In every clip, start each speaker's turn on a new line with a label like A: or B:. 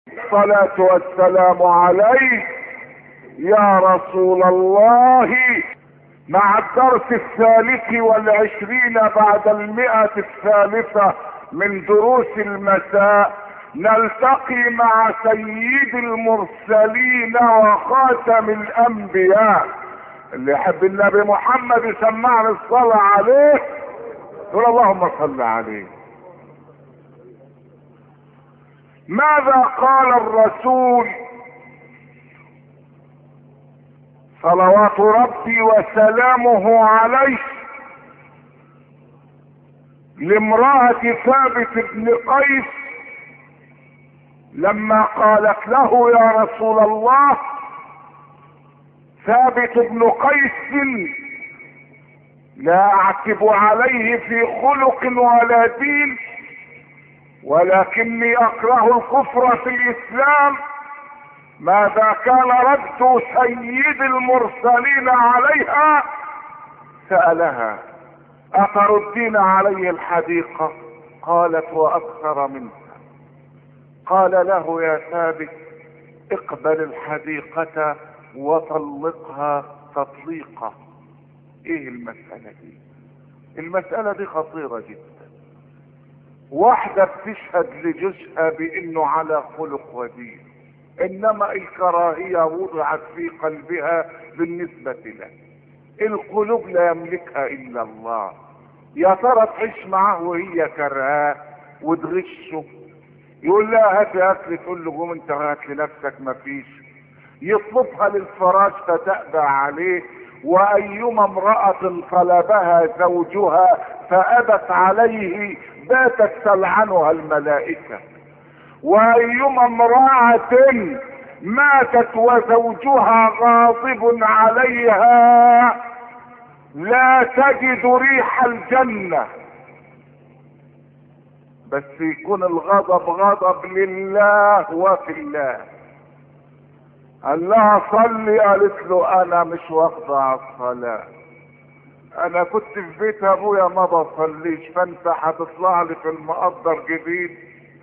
A: الصلاة والسلام عليك يا رسول الله. مع الدرس 23 بعد 100 من دروس المساء نلتقي مع سيد المرسلين وخاتم الانبياء. اللي يحب النبي محمد يسمعني الصلاة عليه، قل اللهم صل عليه. ماذا قال الرسول صلوات ربي وسلامه عليه لامرأة ثابت بن قيس لما قالت له يا رسول الله ثابت بن قيس لا اعتب عليه في خلق ولا دين، ولكني اكره الكفر في الاسلام. ماذا كان رد سيد المرسلين عليها؟ سألها أتردين علي الحديقة؟ قالت وأكثر منها. قال له يا ثابت اقبل الحديقة وطلقها تطليقة. ايه المسألة دي؟ المسألة دي خطيرة جدا. واحدة بتشهد لجوزها بانه على خلق ودين، انما الكراهية وضعت في قلبها بالنسبة له. القلوب لا يملكها الا الله. يا ترى تعيش معاه وهي كرهاه وتغشه؟ يقول لها هاتي اكل، تقول له قوم انت هات لنفسك، مفيش. يطلبها للفراش فتأبى عليه. وايما امرأة طلبها زوجها فأبت عليه باتت تلعنها الملائكة. وايما امرأة ماتت وزوجها غاضب عليها لا تجد ريح الجنة. بس يكون الغضب غضب لله وفي الله. قال لها صلي، قالت له انا مش واخده على الصلاه، انا كنت في بيت ابويا ما بصليش، فانت هتطلع لي في المقدر جديد.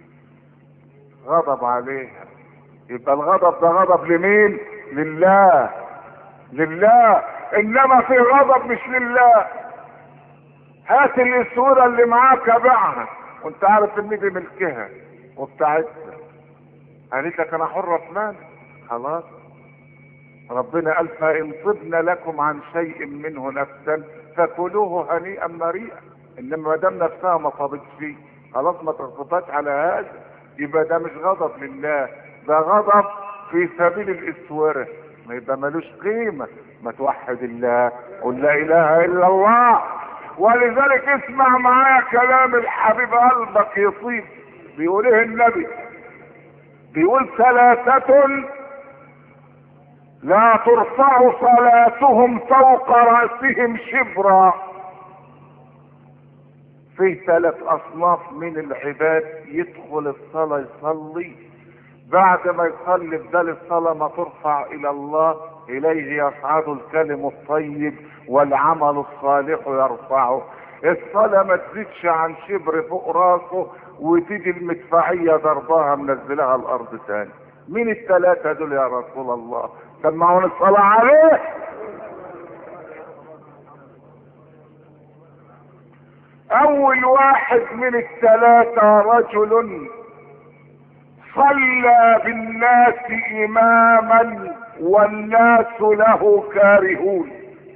A: غضب عليها. يبقى الغضب ده غضب لمين؟ لله. لله. انما في غضب مش لله. هات الاسوره اللي معاك بيعها وانت عارف ان دي ملكها وبتاعتها. قالت لك انا حره في مالي. خلاص، ربنا قال فإن طبن لكم عن شيء منه نفسا فكلوه هنيئا مريئا. انما ما دام نفسها ما طابتش فيه خلاص ما تغضبش على هذا. يبقى ده مش غضب لله، ده غضب في سبيل الاسوره، ما يبقى ملوش قيمه. ما توحد الله، قل لا اله الا الله. ولذلك اسمع معايا كلام الحبيب قلبك يطيب. بيقول ايه النبي؟ بيقول ثلاثة لا ترفع صلاتهم فوق رأسهم شبرا. فيه 3 اصناف من العباد يدخل الصلاة يصلي، بعد ما يصلي بدل الصلاة ما ترفع الى الله اليه يصعد الكلم الطيب والعمل الصالح يرفعه. الصلاة ما تزيدش عن شبر فوق راسه وتيجي المدفعية ضربها منزلها الارض تاني. مين ال3 دول يا رسول الله؟ سمعون الصلاة عليه. اول واحد من ال3 رجل صلى بالناس اماما والناس له كارهون.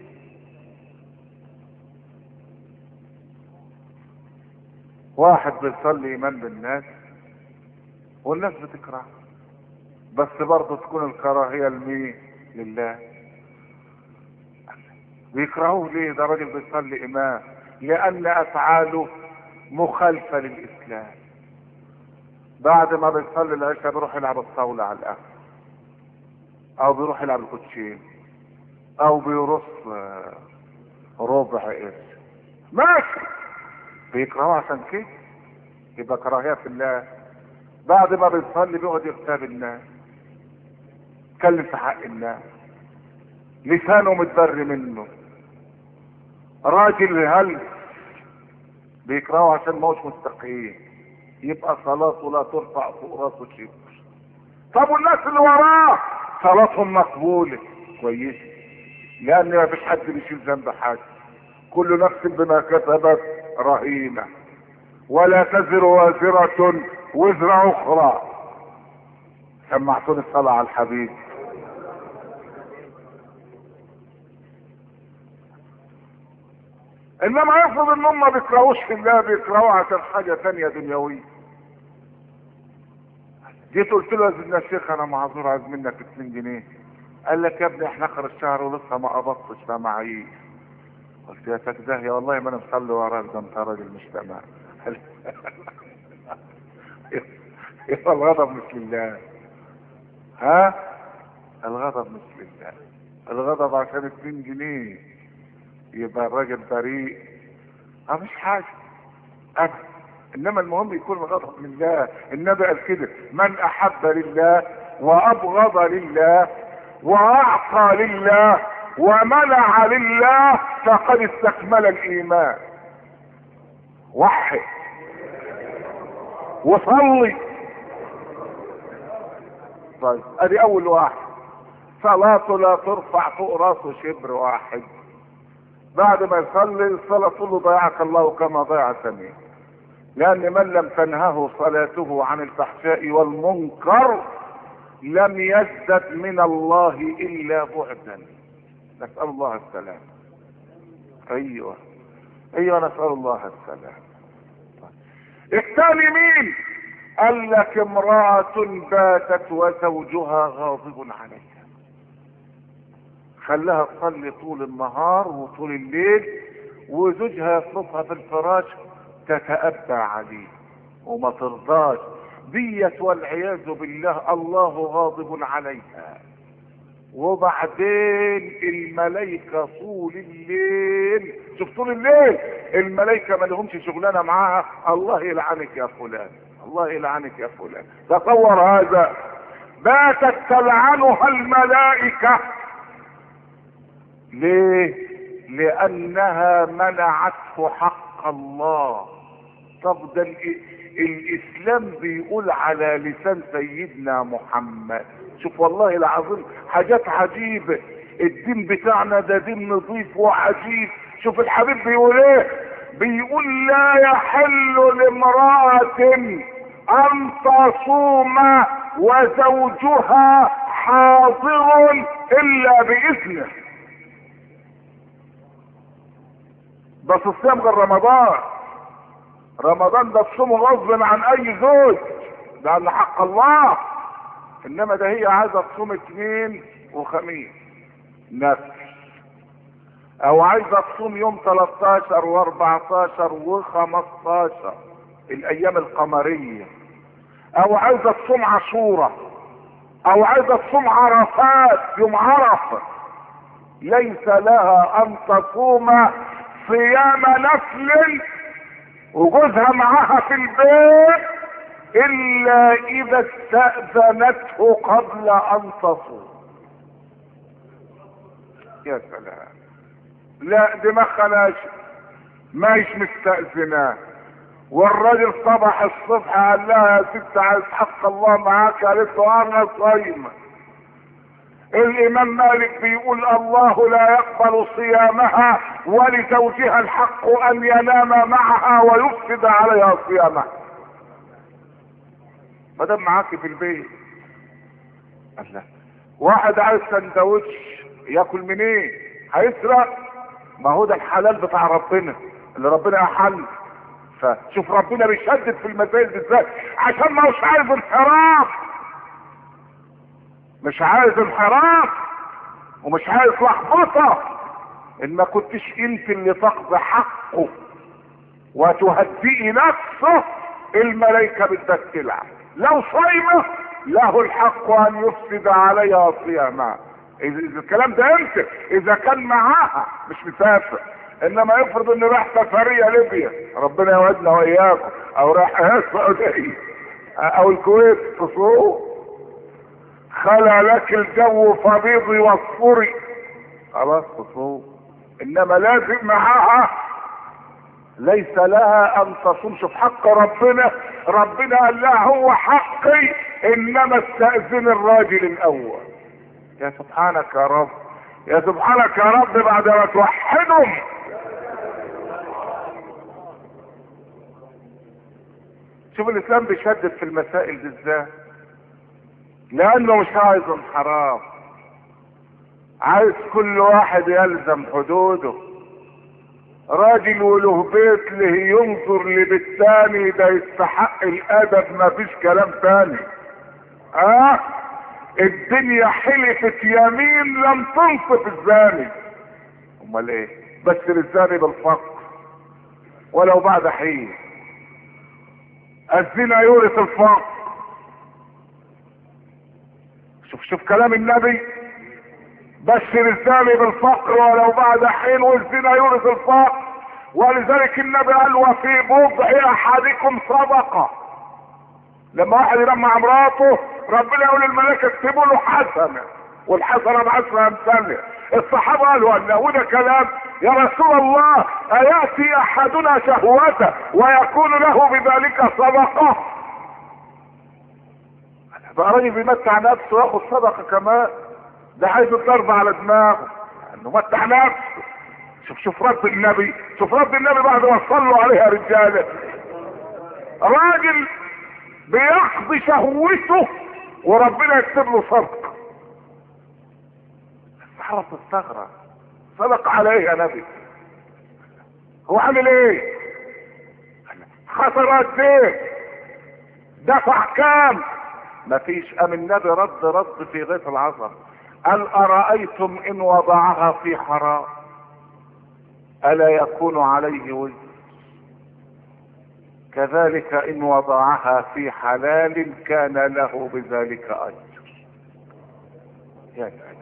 A: واحد بيصلي امام بالناس والناس بتكره، بس برضه تكون الكراهية لمين؟ لله. بيكرهوه ليه؟ ده راجل بيصلي امام، لان افعاله مخالفة للاسلام. بعد ما بيصلي العشاء بيروح يلعب الطاولة على القهوة، او بيروح يلعب الكوتشين، او بيرص ربع قرش. ماشي، بيكرهوه عشان كده، يبقى كراهية في الله. بعد ما بيصلي بيقعد يغتاب الناس، يتكلم في حق الناس، لسانه متبري منه، راجل هل بيكرهه عشان ما هوش مستقيم. يبقى صلاته لا ترفع فوق راسه شبر. طب والناس اللي وراه صلاتهم مقبولة كويس، لان ما فيش حد بيشيل ذنب حد، كل نفس بما كسبت رهينة، ولا تزر وازرة وزر اخرى. سمعتوني الصلاة على الحبيب. انما يفرض ان هم ما بيكرهوش في الله، بيكرهوه عشان حاجة تانية دنيوية. جيت قلت له يا سيدنا الشيخ انا معذور، عايز منك 2 جنيه. قال لك يا ابني احنا اخر الشهر ولسه ما قبضتش فمعيش. قلت يا سكده يا والله ما انا مصلي وراك، ده انت راجل مش تمام. يبقى الغضب مش لله. ها الغضب مش لله، الغضب عشان 2 جنيه يبقى الراجل بريء، مفيش حاجه ابدا. انما المهم يكون الغضب لله. النبي قال كده: من احب لله وابغض لله واعطى لله ومنع لله فقد استكمل الايمان. وحد وصلي. طيب ادي اول واحد، صلاته لا ترفع فوق راسه شبر واحد. بعد ما يصلي الصلاة تقول له ضيعك الله كما ضيعتني، لان من لم تنهه صلاته عن الفحشاء والمنكر لم يزدد من الله الا بعدا. نسأل الله السلام. ايوه نسأل الله السلام. الثاني مين؟ قال لك امرأة باتت وزوجها غاضب عليها، خلاها تصلي طول النهار وطول الليل، وزوجها يطلبها في الفراش تتأبى عليه وما ترضاش ديت، والعياذ بالله الله غاضب عليها. وبعدين الملائكة طول الليل، شوف طول الليل الملائكة ما لهمش شغلانة معاها، الله يلعنك يا فلان، الله يلعنك يا فلان. تصور هذا، باتت تلعنها الملائكة. ليه؟ لانها منعته حق الله. طب ده الاسلام بيقول على لسان سيدنا محمد، شوف والله العظيم حاجات عجيبة. الدين بتاعنا ده دين نظيف وعجيب. شوف الحبيب بيقول ايه؟ بيقول لا يحل لامرأة ان تصوم وزوجها حاضر الا باذنه. بس الصيام غير رمضان. رمضان ده الصوم غصب عن اي زوج، لان حق الله. انما ده هي عايزه تصوم 2 وخميس نفس، او عايزه تصوم يوم 13 و14 و15 الايام القمريه، او عايزه تصوم عاشوراء، او عايزه تصوم عرفات يوم عرفه. ليس لها ان تصوم صيام نفل وجوزها معاها في البيت الا اذا استأذنته قبل ان تصوم. يا سلام، لا دماغها ناشف، مايش مستأذناه. والراجل صبح الصبح قال لها يا ست عايز حق الله معاك، قالت له انا صايمه. الامام مالك بيقول الله لا يقبل صيامها ولزوجها الحق ان ينام معها ويفسد عليها صيامها. ما دام معاكي في البيت. الله، واحد عايز سندوتش ياكل منين؟ هيسرق؟ ما هو ده الحلال بتاع ربنا اللي ربنا احل. فشوف ربنا بيشدد في المسائل دي ازاي، عشان ما هوش عايز انحراف، مش عايز انحراف ومش عايز لخبطه. ان ما كنتش انت اللي تقضي حقه وتهدئي نفسه، الملائكه بتبتلع. لو صايمه له الحق ان يفسد عليها صيامها. اذا الكلام ده امتى؟ اذا كان معاها مش مسافر. انما يفرض انه راح سفريه ليبيا، ربنا يودنا واياكم، او راح السعوديه او الكويت، تصوم خلى لك الجو فبيضي واصفري، خلاص تصوم. انما لازم معاها، ليس لها ان تصوم. شوف حق ربنا، ربنا قال لها هو حق باقي، انما استأذن الراجل الاول. يا سبحانك يا رب، يا سبحانك يا رب، بعد ما توحدهم. شوف الاسلام بيشدد في المسائل دي ازاي، لانه مش عايز انحراف، عايز كل واحد يلزم حدوده. راجل وله بيت له ينظر لبيت تاني، ده يستحق الادب، مفيش كلام تاني. الدنيا حلفت يمين لم تنصف الزاني، امال ايه؟ بس الزاني بالفقر ولو بعد حين. الزنا يورث الفقر. شوف كلام النبي، بشر الزاني بالفقر ولو بعد حين، والزنا يورث الفقر. ولذلك النبي قال وفي بضع احدكم صدقه. لما واحد يرمى مراته ربنا يقول للملائكه اكتبوا له حسنه، والحسنه بعشر امثالها. الصحابه قالوا ان وده كلام يا رسول الله، اياتي احدنا شهوته ويكون له بذلك صدقه؟ بقى راجل بيمتع نفسه وياخد صدقه كمان، ده عايز الضرب على دماغه انه متع نفسه. شوف رد النبي، شوف رد النبي بعد ما صلوا عليه يا رجاله. راجل بيقضي شهوته وربنا يكتب له صدقه. الصحابه تستغرب، صدق على ايه يا نبي؟ هو عامل ايه؟ خسر قد ايه؟ دفع كام؟ مفيش. قام النبي رد في غيث العصر، قال ارايتم ان وضعها في حرام الا يكون عليه وزر؟ كذلك ان وضعها في حلال كان له بذلك اجر. يا سلام،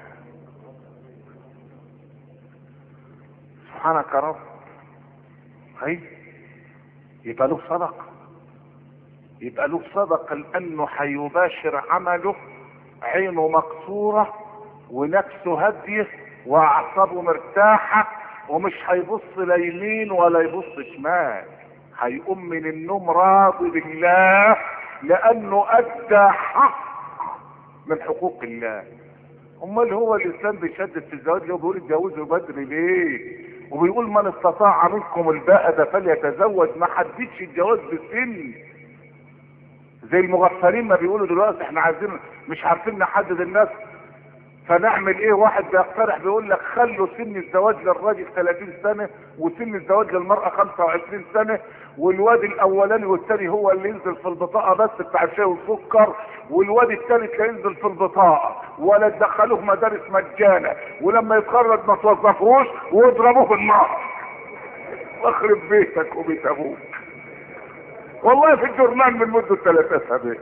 A: سبحانك يا رب. هي يبقى له صدقه، يبقى له صدقه لانه هيباشر عمله، عينه مكسوره ونفسه هاديه واعصابه مرتاحه، ومش هيبص لا يمين ولا يبص شمال، هيقوم من النوم راضي بالله لانه ادى حق من حقوق الله. امال هو الانسان بيشدد في الزواج ليه وبيقول اتجوزوا بدري ليه؟ وبيقول من استطاع منكم الباءة فليتزوج، ما حددش الجواز بالسن زي المغفلين ما بيقولوا دلوقتي احنا عايزين مش عارفين نحدد الناس، فنعمل ايه؟ واحد بيقترح بيقول لك خلوا سن الزواج للراجل 30 سنة وسن الزواج للمرأة 25 سنة، والواد الاولاني والثاني هو اللي ينزل في البطاقة بس بتاع الشاي والسكر، والواد الثالث لا ينزل في البطاقة ولا تدخلوه مدارس مجانا، ولما يتخرج ما توظفوش واضربوه بالنار. واخرب بيتك وبيت ابوك. والله في الجورنال من مدة 3 اسابيع.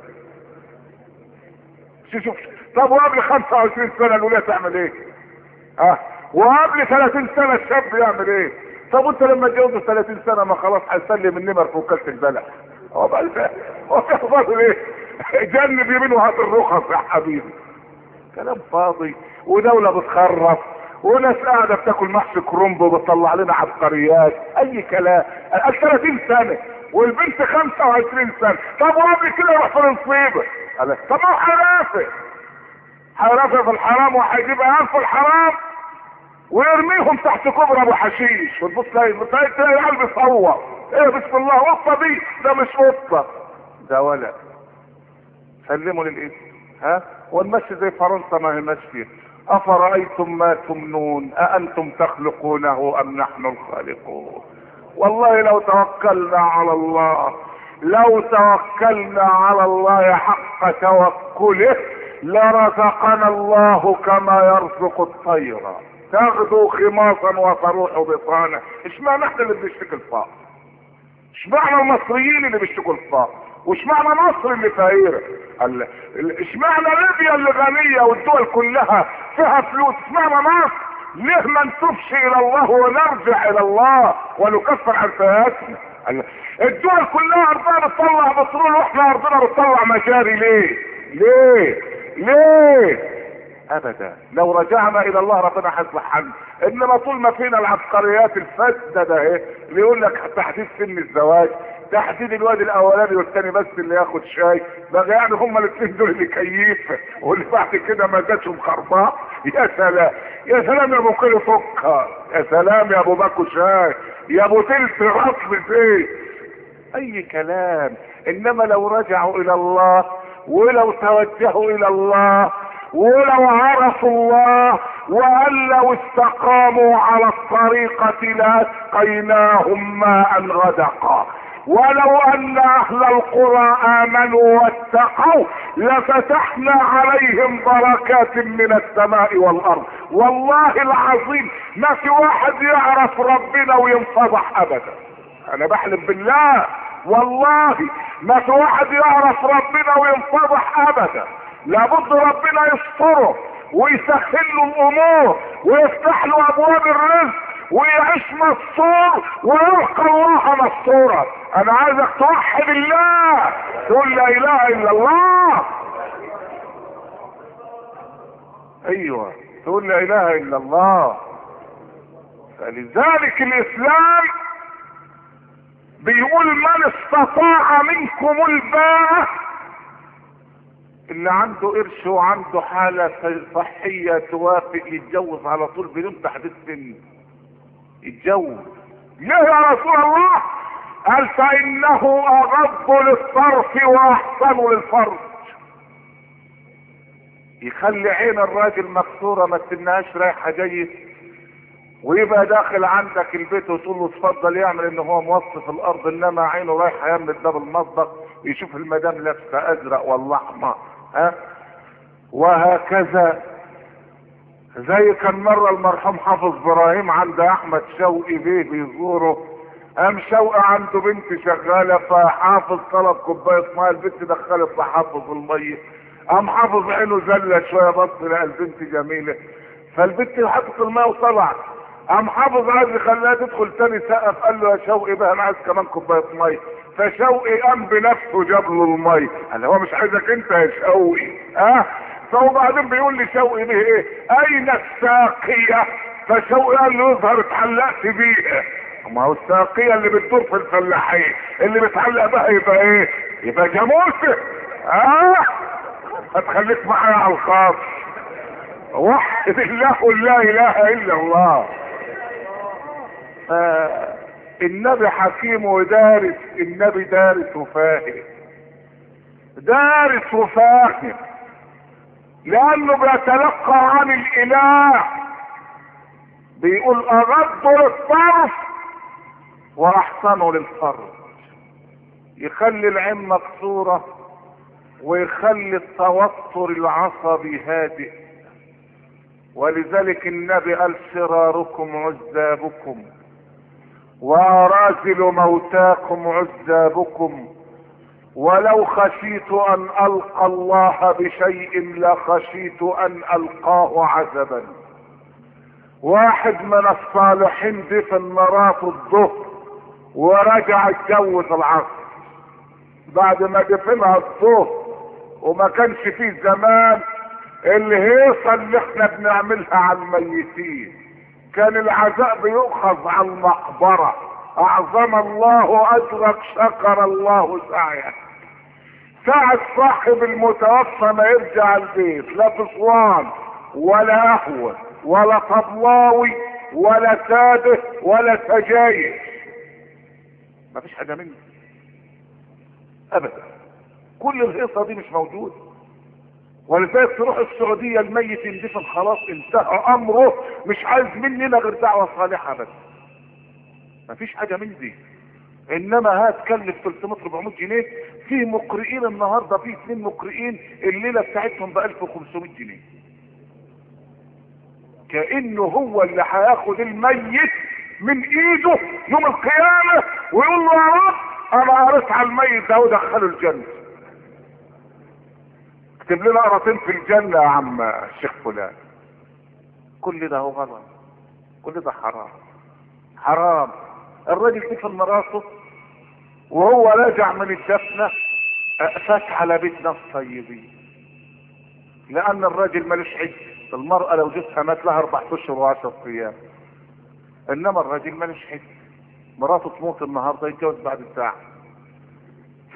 A: شوف طب وقبل 25 سنة الولاية تعمل ايه؟ وقبل 30 سنة الشاب يعمل ايه؟ طب وانت لما اتجوزوا 30 سنة ما خلاص هيسلم النمر في وكالة البلد. هو بقى هو في فاضل ايه؟ جنب يمين وهات الرخص يا حبيبي. كلام فاضي، ودولة بتخرف، وناس قاعدة بتاكل محشي كرنب وبتطلع لنا عبقريات، اي كلام. 30 سنة والبنت 25 سنة، طب وقبل كده يروح في النصيبة. طب هو هيرافق في الحرام وهيجيب عيال في الحرام ويرميهم تحت كوبري ابو حشيش، وتبص تلاقي العيال بيصور ايه بسم الله، قطه دي؟ ده مش قطه، ده ولد. سلموا للاسم والمشي زي فرنسا ما هي ماشيه. افرايتم ما تمنون اانتم تخلقونه ام نحن الخالقون؟ والله لو توكلنا على الله، لو توكلنا على الله حق توكله لرزقنا الله كما يرزق الطير تغدو خماصا وتروح بطانا. اشمعنى احنا اللي بنشتكي الفقر؟ اشمعنى المصريين اللي بيشتكوا الفقر؟ واشمعنى مصر اللي فقيره؟ اشمعنى ليبيا اللي غنيه والدول كلها فيها فلوس؟ اشمعنى مصر؟ ليه ما نتوبش الى الله ونرجع الى الله ونكفر عن سيئاتنا؟ الدول كلها ارضها بتطلع بترول واحنا ارضنا بتطلع مجاري، ليه؟ ابدا. لو رجعنا الى الله ربنا هيصلح حالنا، انما طول ما فينا العبقريات الفاسده ده اللي يقول لك تحديد سن الزواج، تحديد الواد الاولاني والثاني بس اللي ياخد شاي بقى، يعني هما الاثنين دول اللي كيف، واللي بعد كده ما زادشم خرباء. يا سلام يا سلام يا ابو كيلو فكه، يا سلام يا ابو باكو شاي، يا ابو تلت رطل زيت، اي كلام. انما لو رجعوا الى الله، ولو توجهوا الى الله، ولو عرفوا الله، وان لو استقاموا على الطريقة لاسقيناهم ماء غدقا، ولو ان اهل القرى امنوا واتقوا لفتحنا عليهم بركات من السماء والارض. والله العظيم ما في واحد يعرف ربنا وينفضح ابدا، انا بحلف بالله والله ما في واحد يعرف ربنا وينفضح ابدا. لابد ربنا يستره ويسهل له الامور ويفتح له ابواب الرزق ويعيش مستور ويلقى الله مستورا. انا عايزك توحد الله، تقول لا اله الا الله. ايوه تقول لا اله الا الله. فلذلك الاسلام بيقول من استطاع منكم الباءة، اللي عنده قرش وعنده حالة صحية توافق يتجوز على طول بدون تحديد سن، يتجوز. ليه يا رسول الله؟ قال فإنه أغض للطرف وأحسن للفرج. يخلي عين الراجل مكسورة ما تنهاش رايحة جاية، ويبقى داخل عندك البيت وتقول له اتفضل يعمل ان هو موصف الارض، انما عينه رايحه يمد باب المطبخ يشوف المدام لابسه ازرق ولا احمر. وهكذا. زي كان مره المرحوم حافظ ابراهيم عند احمد شوقي بيه بيزوره، قام شوقي عنده بنت شغاله، فحافظ طلب كوبايه ميه، البنت دخلت لحافظ الميه، قام حافظ عينه زله شويه، بص لقى البنت جميله، فالبنت حطت الميه وطلعت، قام حافظ عايز يخليها تدخل تاني، سقف قال له يا شوقي بقى انا عايز كمان كوبايه ميه، فشوقي قام بنفسه جاب له الميه، قال هو مش عايزك انت يا شوقي. فوبعدين بيقول لي شوقي ليه ايه؟ اين الساقيه؟ فشوقي قال له يظهر اتعلقت بيها. ما هو الساقيه اللي بتدور في الفلاحين، اللي بتعلق بها يبقى ايه؟ يبقى جاموسه. هتخليك معايا على الخاص. وحد الله قل لا اله الا الله. النبي حكيم ودارس، النبي دارس وفاهم، دارس وفاهم، لانه بيتلقى عن الاله. بيقول اغض للطرف واحسن للفرج، يخلي العين مكسوره ويخلي التوتر العصبي هادئ. ولذلك النبي قال شراركم عزابكم وأراذل موتاكم عزابكم، ولو خشيت ان القى الله بشيء لخشيت ان القاه عزبا. واحد من الصالحين دفن مراته الظهر ورجع اتجوز العصر، بعد ما دفنها الظهر وما كانش فيه زمان الهيصه اللي احنا بنعملها على الميتين، كان العزاء بيؤخذ على المقبره. اعظم الله اجرك، شكر الله سعيك. ساعة صاحب المتوفى ما يرجع البيت، لا فصوان ولا قهوه ولا طبلاوي ولا ساده ولا سجاير، مفيش حاجه منه ابدا. كل الهيصه دي مش موجوده. ولذلك تروح السعوديه الميت يندفن خلاص انتهى امره، مش عايز مننا غير دعوه صالحه بس، مفيش حاجه من دي. انما هتكلف 300 400 جنيه. في مقرئين النهارده، في 2 مقرئين الليله بتاعتهم ب 1500 جنيه، كانه هو اللي هياخد الميت من ايده يوم القيامه ويقول له يا رب انا قريت على الميت ده ودخله الجنه. اكتب لنا قراطين في الجنه يا عم الشيخ فلان. كل ده هو غلط، كل ده حرام حرام. الراجل دفن مراته وهو راجع من الدفنه فات على بيت ناس طيبين، لان الراجل ملوش عده. المرأة لو جوزها مات لها 4 اشهر و10 ايام، انما الراجل ملوش عده. مراته تموت النهارده يتجوز بعد ساعة،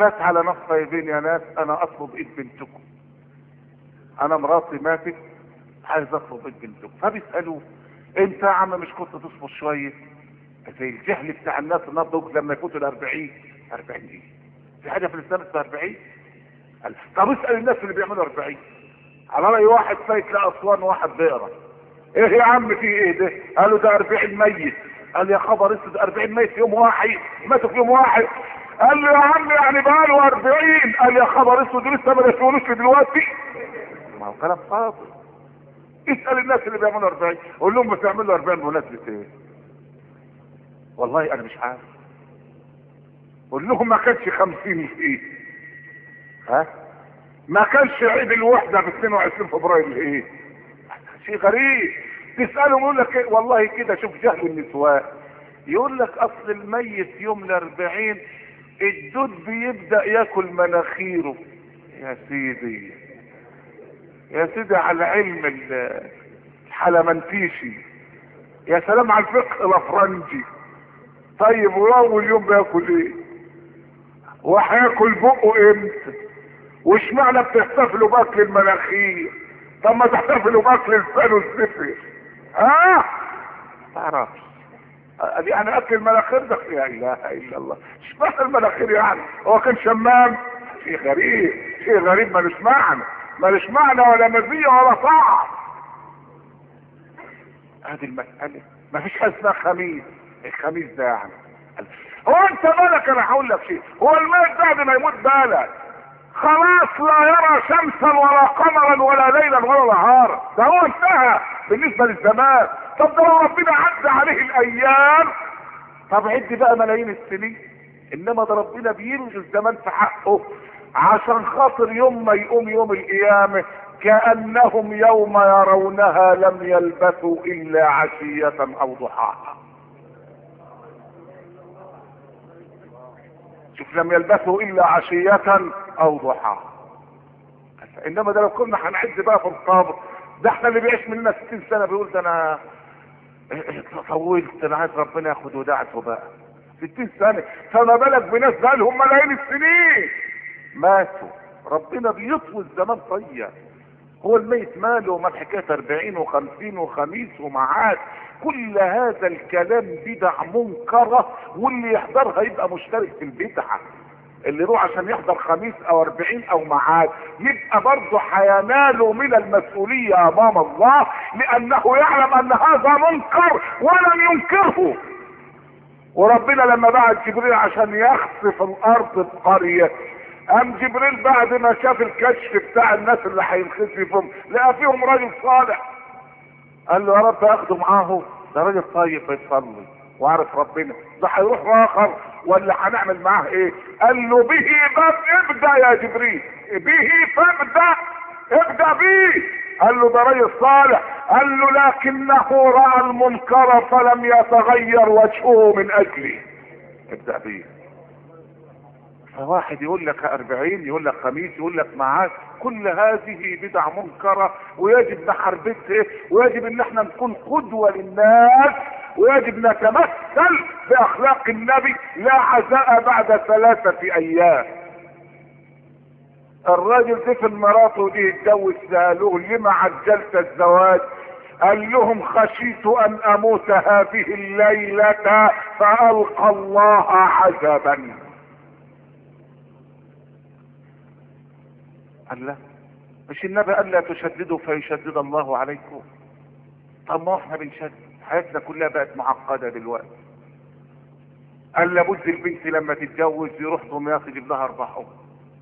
A: فات على ناس طيبين يا ناس، انا اطلب ايد بنتكم، انا مراتي ماتت عايز اطلب ايد بنتكم. فبيسالوه انت يا عم مش كنت تصبر شويه؟ زي الجهل بتاع الناس النهارده لما يفوتوا ال 40. 40 ايه؟ في حاجه في الاسلام اسمها 40؟ طب اسال الناس اللي بيعملوا 40. على راي واحد فايت لاسوان واحد بيقرا، ايه يا عم في ايه ده؟ قالوا ده 40 ميت. قال يا خبر اسود، 40 ميت في يوم واحد؟ ماتوا في يوم واحد؟ قال له يا عم يعني بقاله 40. قال يا خبر اسود، لسه ما دفنوش دلوقتي؟ ما هو كلام فاضي. اسال الناس اللي بيعملوا 40، قول لهم بتعملوا 40 بمناسبه ايه؟ والله انا مش عارف. قول لهم ما كانش 50 ايه؟ ها؟ ما كانش عيد الوحده في 22 فبراير ايه؟ شيء غريب. تسالهم يقول لك إيه؟ والله كده شوف جهل النسوان. يقول لك اصل الميت يوم ال40 الدود بيبدا ياكل مناخيره. يا سيدي يا سيدي على علم الحلمنتيشي، يا سلام على الفقه الافرنجي. طيب واول يوم بياكل ايه؟ وهياكل بقه امتى؟ وش معنى بتحتفلوا باكل المناخير؟ طب ما تحتفلوا باكل لسانه الزفر. ها؟ تعرفش يعني اكل المناخير ده؟ لا اله الا الله. مش معنى المناخير يعني هو كان شمام؟ شيء غريب، شيء غريب ملوش معنى، ملوش معنى ولا مزيه ولا طعم. هذه المسألة ما فيش حاجه اسمها خميس. الخميس ده يعني هو انت بالك؟ انا هقول لك شيء، هو الميت بعد ما يموت بالك خلاص لا يرى شمسا ولا قمرا ولا ليلا ولا نهارا، ده هو انتهى بالنسبه للزمان. طب ده لو ربنا عدى عليه الايام، طب عد بقى ملايين السنين. انما ده ربنا بيلغي الزمان في حقه عشان خاطر يوم ما يقوم يوم القيامه كانهم يوم يرونها لم يلبثوا الا عشيه او ضحاها. شوف، لم يلبثوا الا عشيه او ضحاها. انما ده لو كنا هنعد بقى في القبر، ده احنا اللي بيعيش مننا 60 سنه بيقول ده انا طولت، انا عايز ربنا ياخد وداعته بقى 60 سنه، فما بالك بناس بقى لهم ملايين السنين ماتوا. ربنا بيطوي الزمان طيب. هو الميت ماله وما الحكايه 40 و50 وخميس ومعاد؟ كل هذا الكلام بدع منكره، واللي يحضرها يبقى مشترك في البدعه. اللي يروح عشان يحضر خميس او 40 او معاد يبقى برضه هيناله من المسؤوليه امام الله، لانه يعلم ان هذا منكر ولم ينكره. وربنا لما بعت جبريل عشان يخسف الارض بقريه، قام جبريل بعد ما شاف الكشف بتاع الناس اللي هينخسفهم لقى فيهم راجل صالح. قال له يا رب اخده معاه، ده راجل طيب بيصلي وعارف ربنا، ده هيروح اخر ولا هنعمل معاه ايه؟ قال له به باب ابدا يا جبريل، به فابدا، ابدا به. قال له ده راجل صالح. قال له لكنه راى المنكر فلم يتغير وجهه من اجله، ابدا به. فواحد يقول لك 40، يقول لك خميس، يقول لك معاد، كل هذه بدع منكرة ويجب نحاربها، ويجب ان احنا نكون قدوة للناس، ويجب نتمثل باخلاق النبي. لا عزاء بعد 3 ايام. الراجل دفن مراته دي اتجوز، سألوه لما عجلت الزواج؟ قال لهم خشيت ان اموت هذه الليلة فالقى الله عجبا. قال لا، مش النبي قال لا تشددوا فيشدد الله عليكم؟ طب ما احنا بنشدد، حياتنا كلها بقت معقده دلوقتي. قال لابد البنت لما تتجوز يروح دمياط يجيب لها 4 اوض،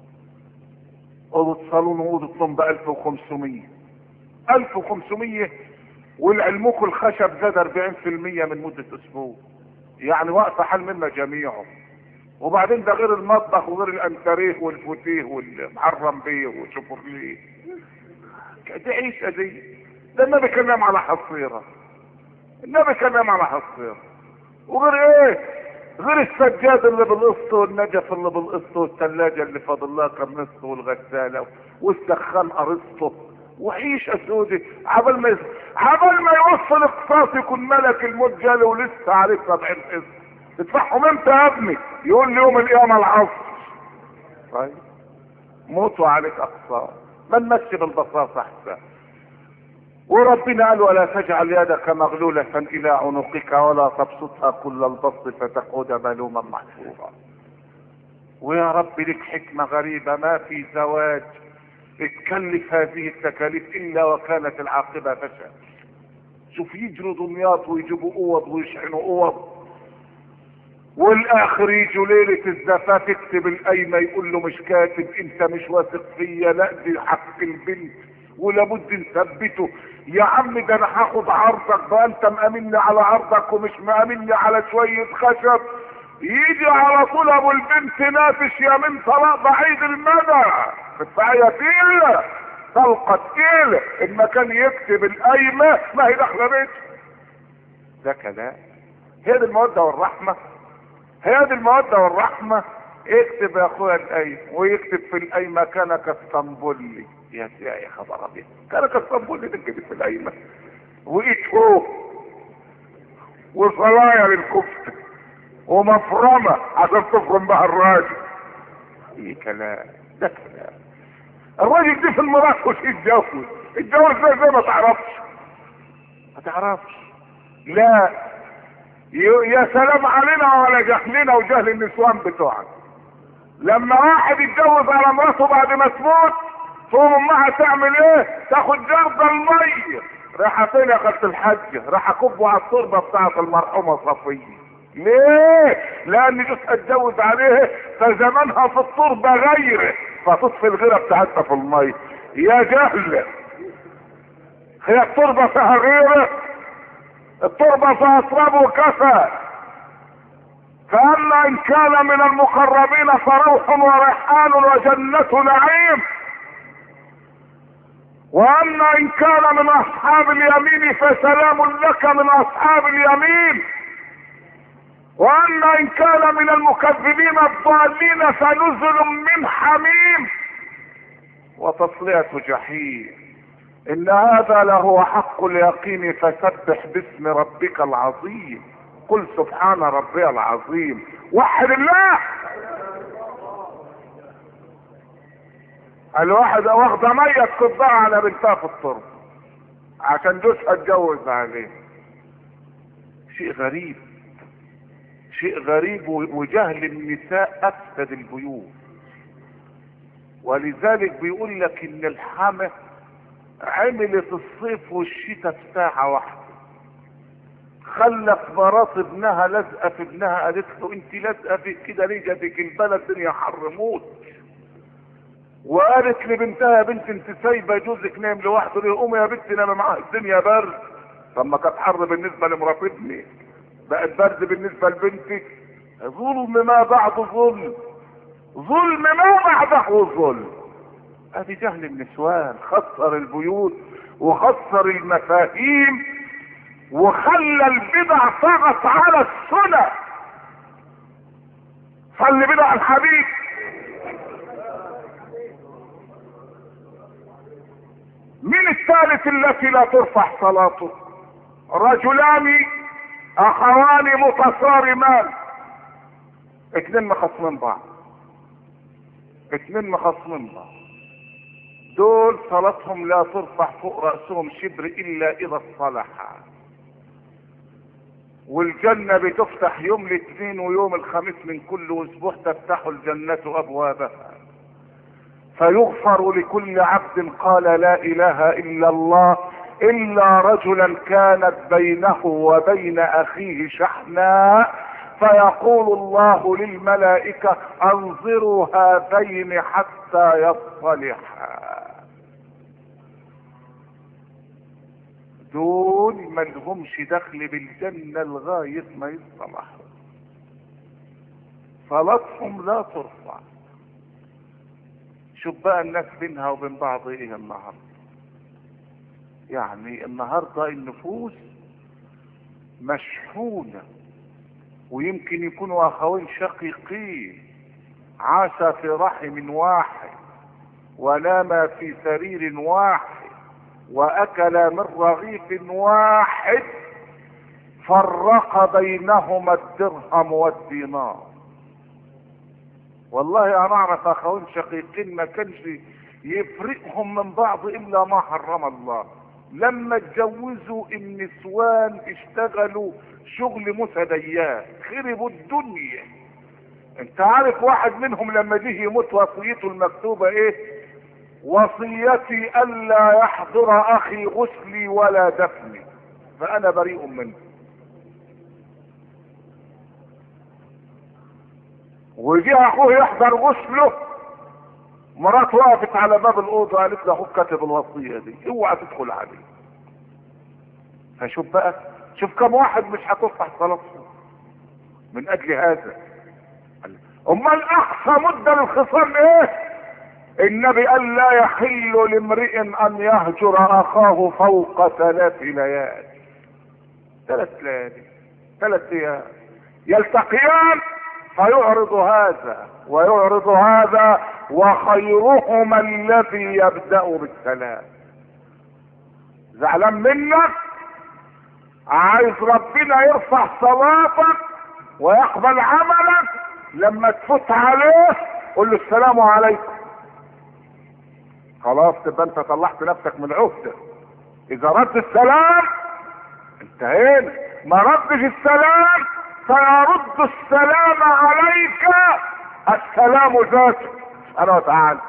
A: اوضه صالون واوضه نوم ب 1500. 1500 والعلموك الخشب زاد 40% من مده اسبوع، يعني واقفه حال منا جميعهم. وبعدين ده غير المطبخ وغير الانتريه والفوتيه والمحرم بيه والشوفرليه. دي عيشه دي. ده النبي كان نام على حصيره، النبي كان نام على حصيره. وغير ايه؟ غير السجاد اللي بالقسط والنجف اللي بالقسط والثلاجه اللي فاضل لها كم نص والغساله والسخان قرصته وعيشه سودي. عبال ما يوصل اقساط يكون ملك الموت جالي ولسه عليه 70 قسط. تدفعهم امتى يا ابني؟ يقول لي يوم القيامه العصر. طيب موت وعليك اقصار، ما نمشي بالبساطة احسن. وربنا قال ولا تجعل يدك مغلولة الى عنقك ولا تبسطها كل البسط فتقعد ملوما محسورا. ويا رب لك حكمة غريبة، ما في زواج اتكلف هذه التكاليف الا وكانت العاقبة فشل. شوف يجروا دمياط ويجيبوا اوض ويشحنوا اوض، والاخر يجوا ليلة الزفاف يكتب القايمة يقول له مش كاتب، انت مش واثق فيا، لا دي حق البنت ولابد نثبته. يا عم ده انا هاخد عرضك بقى، انت مأمني على عرضك ومش مأمني على شوية خشب. يجي على طول ابو البنت نافش يا من طلاق بعيد المدى، بتفعية تقيلة طلقة تقيلة، اما كان يكتب القايمة ما هي داخلة بيته. ده كلام؟ هي دي المودة والرحمة؟ هي دي المودة والرحمة؟ اكتب يا اخويا القايمة، ويكتب في القايمة كان كاسطنبولي. يا خبر ابيض، كان كاسطنبولي تكتب في القايمة، وايده وصلايا للكفتة ومفرمة عشان تفرم بها الراجل. ايه كلام ده؟ كلام. الراجل دي في المراكش اتجوز زي ما تعرفش، ما تعرفش. لا يا سلام علينا وعلى جهلنا وجهل النسوان بتوعنا. لما واحد يتجوز على مراته بعد ما تموت تقوم امها تعمل ايه؟ تاخد جرد الميه. راح فين يا خالة الحاجة؟ راح اكبه على التربه بتاعت المرحومه صفيه. ليه؟ لان جوزها اتجوز عليه فزمانها في التربه غيره، فتطفي الغيره بتاعتها في الميه. يا جهل، هي التربه فيها غيره؟ التربه فيها تراب وكفى. فاما ان كان من المقربين فروح وريحان وجنة نعيم، واما ان كان من اصحاب اليمين فسلام لك من اصحاب اليمين، واما ان كان من المكذبين الضالين فنزل من حميم وتصلية جحيم. ان هذا لهو حق اليقين فسبح باسم ربك العظيم. قل سبحان ربي العظيم. وحد الله. الواحد واخده ميه تكبها على بنتها في التربه عشان جوزها اتجوز عليه. شيء غريب، شيء غريب. وجهل النساء افسد البيوت. ولذلك بيقول لك ان الحامة عملت الصيف والشتاء في ساعة واحدة. خلت مرات ابنها لازقه في ابنها، قالت له انت لازقه في كده ليه؟ جاتك البلد الدنيا حر موت. وقالت لبنتها يا بنت انت سايبه جوزك نايم لوحده ليه؟ قومي يا بنت نام معاه الدنيا برد. طب ما كانت حر بالنسبه لمرات ابني، بقت برد بالنسبه لبنتك. ظلم ما بعده ظلم، ظلم ما بعده ظلم. ادي جهل النسوان خسر البيوت وخسر المفاهيم وخلى البدع طغت على السنة. صلي بدع الحبيب. من الثالث التي لا ترفع صلاته؟ رجلان اخوان متصارمان، اتنين مخصمين بعض، اتنين مخصمين بعض، دول صلاتهم لا ترفع فوق رأسهم شبر الا اذا اصطلحا. والجنة بتفتح يوم الاثنين ويوم الخميس من كل اسبوع تفتح الجنة ابوابها، فيغفر لكل عبد قال لا اله الا الله الا رجلا كانت بينه وبين اخيه شحناء، فيقول الله للملائكة انظروا هذين حتى يصطلحا. دول ما لهمش دخل بالجنة لغاية ما يصطلحوا، صلاتهم لا ترفع. شوف بقى الناس بينها وبين بعض ايه النهارده. يعني النهارده النفوس مشحونة، ويمكن يكونوا اخوين شقيقين عاشا في رحم واحد وناما في سرير واحد واكل من رغيف واحد، فرق بينهما الدرهم والدينار. والله انا اعرف اخوين شقيقين ما كانش يفرقهم من بعض الا ما حرم الله. لما اتجوزوا النسوان اشتغلوا شغل مسديات، خربوا الدنيا. انت عارف واحد منهم لما جه يموت وصيته المكتوبة ايه؟ وصيتي الا يحضر اخي غسلي ولا دفني فانا بريء منه. وجه اخوه يحضر غسله، مراته وقفت على باب الاوضه قالت له اخوك كاتب الوصيه دي اوعى تدخل عليه. فشوف بقى، شوف كم واحد مش هتصلح صلاته من اجل هذا. امال اقصى مده للخصام ايه؟ النبي قال لا يحل لامرئ ان يهجر اخاه فوق 3 ليال. 3 ليالي، 3 ايام يلتقيان فيعرض هذا ويعرض هذا، وخيرهما الذي يبدأ بالسلام. زعلان منك، عايز ربنا يرفع صلاتك ويقبل عملك، لما تفوت عليه قل له السلام عليكم. خلاص تبقى انت طلعت نفسك من عهده. اذا رد السلام انتهينا، ما ردش السلام فيرد السلام عليك السلام ذاته سبحانه وتعالى.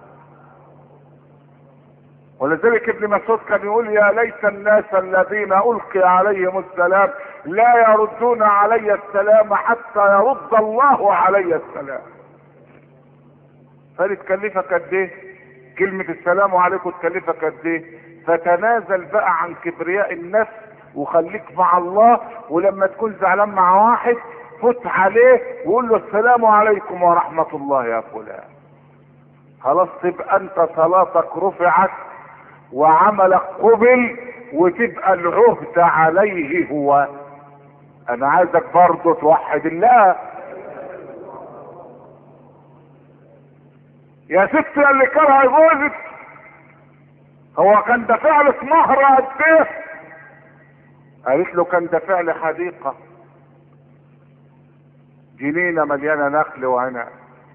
A: ولذلك ابن مسعود كان يقول يا ليت الناس الذين القي عليهم السلام لا يردون علي السلام حتى يرد الله علي السلام. فدي تكلفك قد ايه؟ كلمة السلام عليكم تكلفك قد ايه؟ فتنازل بقى عن كبرياء النفس وخليك مع الله. ولما تكون زعلان مع واحد فوت عليه وقول له السلام عليكم ورحمة الله يا فلان. خلاص تبقى انت صلاتك رفعت وعملك قبل، وتبقى العهد عليه هو. انا عايزك برضه توحد الله. يا ست اللي كره جوزك، هو كان دافع لك مهر قد ايه؟ قالت له كان دافع لي حديقه، جنينه مليانه نخل وعنب.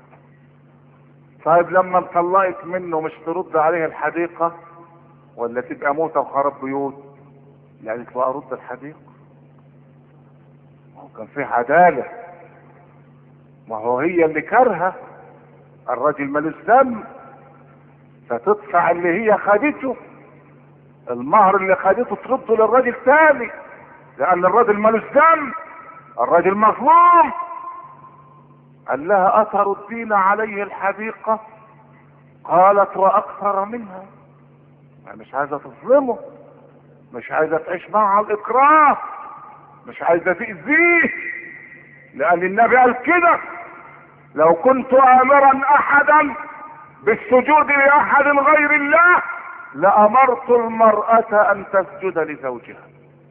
A: طيب لما انطلقت منه مش ترد عليه الحديقه ولا تبقى موته وخراب بيوت؟ قالت له ارد الحديقه. ما هو كان في عداله، ما هو هي اللي كارهه، الراجل مالوش ذنب، فتدفع اللي هي خدته، المهر اللي خدته ترده للراجل تاني، لان الراجل مالوش ذنب، الراجل مظلوم. قال لها اتردين عليه الحديقه؟ قالت واكثر منها. يعني مش عايزه تظلمه، مش عايزه تعيش معه على الاكراه، مش عايزه تاذيه، لان النبي قال كده لو كنت امرا احدا بالسجود لاحد غير الله لامرت المرأة ان تسجد لزوجها.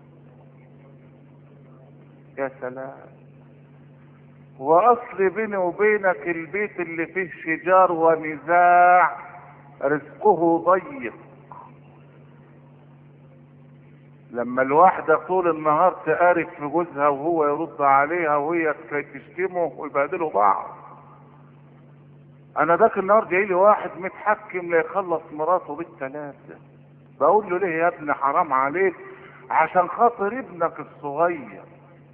A: يا سلام. واصل بيني وبينك البيت اللي فيه شجار ونزاع رزقه ضيق. لما الواحدة طول النهار تقارب في جوزها وهو يرد عليها وهي تشتمه ويبهدلوا بعض. انا ذاك النهار جاي لي واحد متحكم لا يخلص مراته بالثلاثة. بقول له ليه يا ابني حرام عليك؟ عشان خاطر ابنك الصغير.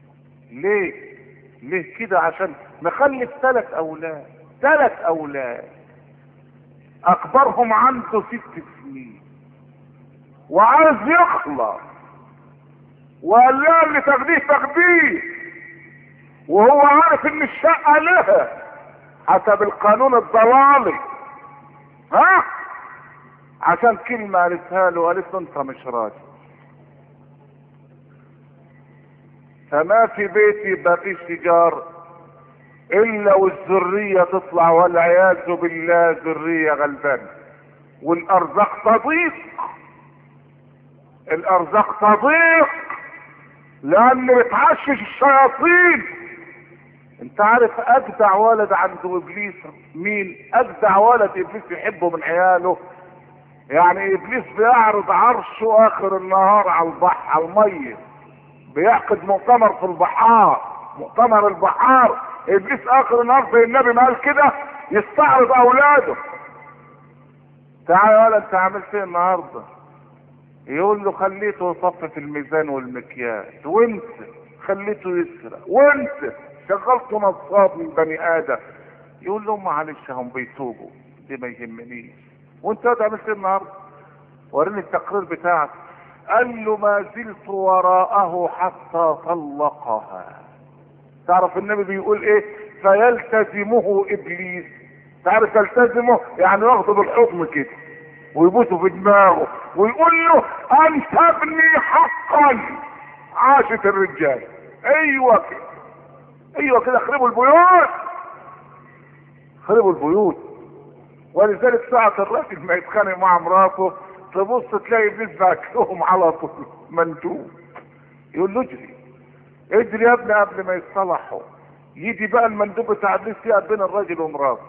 A: ليه كده؟ عشان مخلف 3 اولاد، 3 اولاد اكبرهم عنده 6 سنين وعايز يخلص، وقال لها اللي تاخديه وهو عارف ان الشقة لها حسب القانون الضلالي. ها؟ عشان كلمة قالتها له، قالت له انت مش راجل. فما في بيتي يبقى فيه شجار الا والذرية تطلع والعياذ بالله ذرية غلبانة، والارزاق تضيق، الارزاق تضيق لان بتعشش الشياطين. انت عارف اجدع ولد عند ابليس مين؟ اجدع ولد ابليس يحبه من عياله. يعني ابليس بيعرض عرشه اخر النهار على البحر، على الميه، بيعقد مؤتمر في البحار، مؤتمر البحار، ابليس اخر النهار زي النبي ما قال كده يستعرض اولاده. تعالى يا ولد انت عملت ايه النهارده؟ يقول له خليته يصفي الميزان والمكياج، وانت خليته يسرق، وانت شغلته نصاب من بني ادم. يقول له معلش هم بيتوبوا، دي ما يهمنيش. وانت عملت ايه النهارده؟ وريني التقرير بتاعك. قال له ما زلت وراءه حتى طلقها. تعرف النبي بيقول ايه؟ فيلتزمه ابليس. تعرف يلتزمه يعني ياخده بالحضن كده ويبوسه في دماغه ويقول له انت ابني حقا. عاشت الرجال. ايوه كده، ايوه كده، خربوا البيوت، خربوا البيوت. ولذلك ساعة الراجل ما يتخانق مع مراته تبص تلاقي ابليس باكلهم على طول مندوب. يقول له اجري اجري يا ابني قبل ما يتصلحوا. يجي بقى المندوب بتاع ابليس يقف بين الراجل ومراته.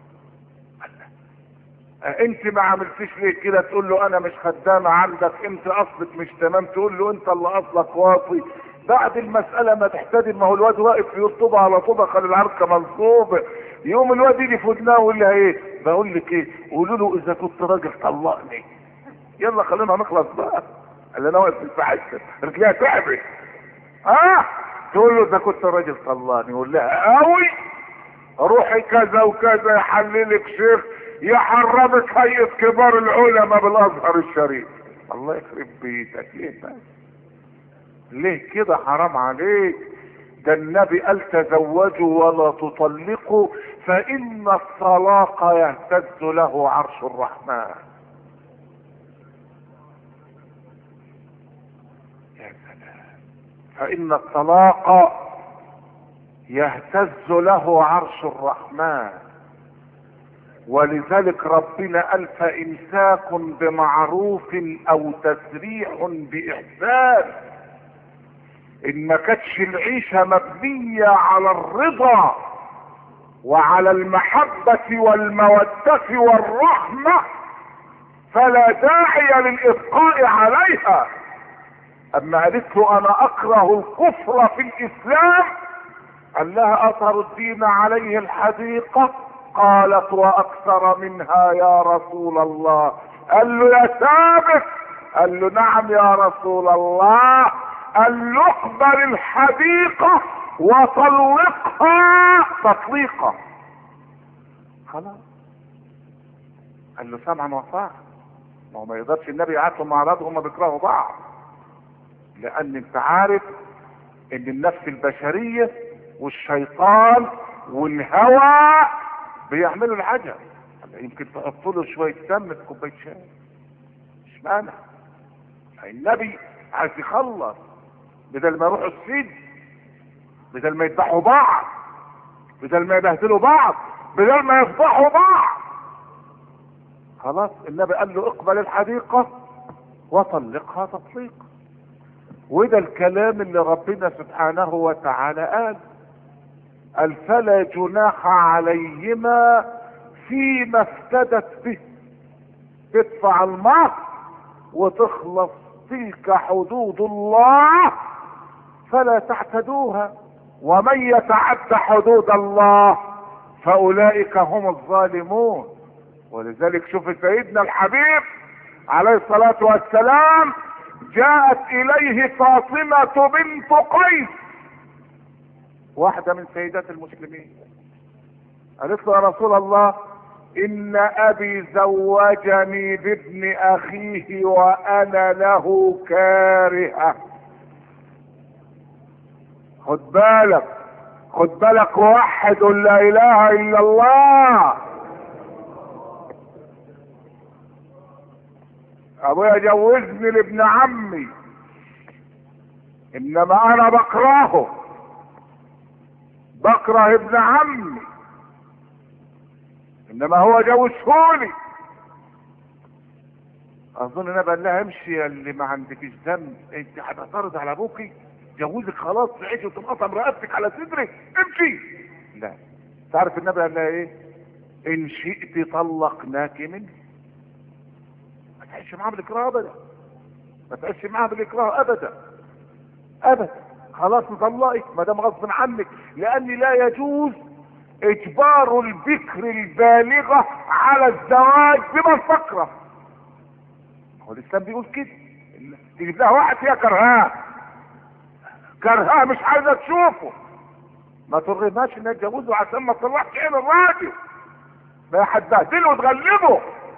A: انت ما عملتيش ليه كده؟ تقول له انا مش خدامه عندك، انت اصلك مش تمام. تقول له انت اللي اصلك واطي. بعد المساله ما تحتدم، ما هو الواد واقف في طوبه على طوبه، خلي العركه منصوبه. يوم الواد يجي في ودناه ويقول لها ايه؟ بقول لك ايه؟ قولوا له اذا كنت راجل طلقني. يلا خلينا نخلص بقى. اللي انا واقف في الفحشه رجليها تعبت. تقول له اذا كنت راجل طلقني. يقول لها قوي، روحي كذا وكذا يحللك شيخ يحرمك هيئة كبار العلماء بالازهر الشريف. الله يخرب بيتك. ليه بس؟ ليه كده؟ حرام عليك. ده النبي قال تزوجوا ولا تطلقوا فان الطلاق يهتز له عرش الرحمن. يا سلام. فان الطلاق يهتز له عرش الرحمن. ولذلك ربنا قال فإمساك بمعروف او تسريح بإحسان. ان ما كانتش العيشة مبنية على الرضا وعلى المحبة والمودة والرحمة فلا داعي للإبقاء عليها. اما قالت له انا اكره الكفر في الاسلام، قال لها أتردين عليه الحديقة؟ قالت واكثر منها يا رسول الله. قال له يا ثابت؟ قال له نعم يا رسول الله. قال له اقبل الحديقة وطلقها تطليقة. خلاص. قال له سمعا وطاعة. ما هو ما يقدرش النبي يقعدهم مع بعض وهم بيكرهوا بعض، لان انت عارف ان النفس البشرية والشيطان والهوى بيعملوا العجب. يمكن تحط له شويه سم في كوبايه شاي، مش مانع. النبي عايز يخلص، بدل ما يروحوا السجن، بدل ما يذبحوا بعض، بدل ما يبهدلوا بعض، بدل ما يفضحوا بعض. خلاص النبي قال له اقبل الحديقه وطلقها تطليقا. وده الكلام اللي ربنا سبحانه وتعالى قال فلا جناح عليهما فيما افتدت به. تدفع المهر وتخلص. تلك حدود الله فلا تعتدوها ومن يتعد حدود الله فاولئك هم الظالمون. ولذلك شوف سيدنا الحبيب عليه الصلاة والسلام جاءت اليه فاطمة بنت قيس، واحدة من سيدات المسلمين، قالت له يا رسول الله ان ابي زوجني بابن اخيه وانا له كارهة. خد بالك، خد بالك، وحد لا اله الا الله. ابويا جوزني لابن عمي، انما انا بكرهه، بكره ابن عمي، انما هو جوزهولي. اظن انا بقول لها امشي يا اللي ما عندكش ذنب، انت هتعترض على ابوكي؟ جوزك خلاص تعيش وتنقطم رقبتك على صدرك، امشي. لا، تعرف النبي قال لها ايه؟ ان شئت طلقناك منه. ما تعيش معاها بالاكراه ابدا، ما تعيش معاها بالاكراه ابدا ابدا. خلاص نطلقك ما دام غصب عنك، لان لا يجوز اجبار البكر البالغة على الزواج بما تكره. هو الاسلام بيقول كده، تجيب لها واحد فيها كرهاه مش عايزه تشوفه، ما ترغمهاش انها تجوزه عشان ما تطلعش عين الراجل، ما هتبهدله وتغلبه.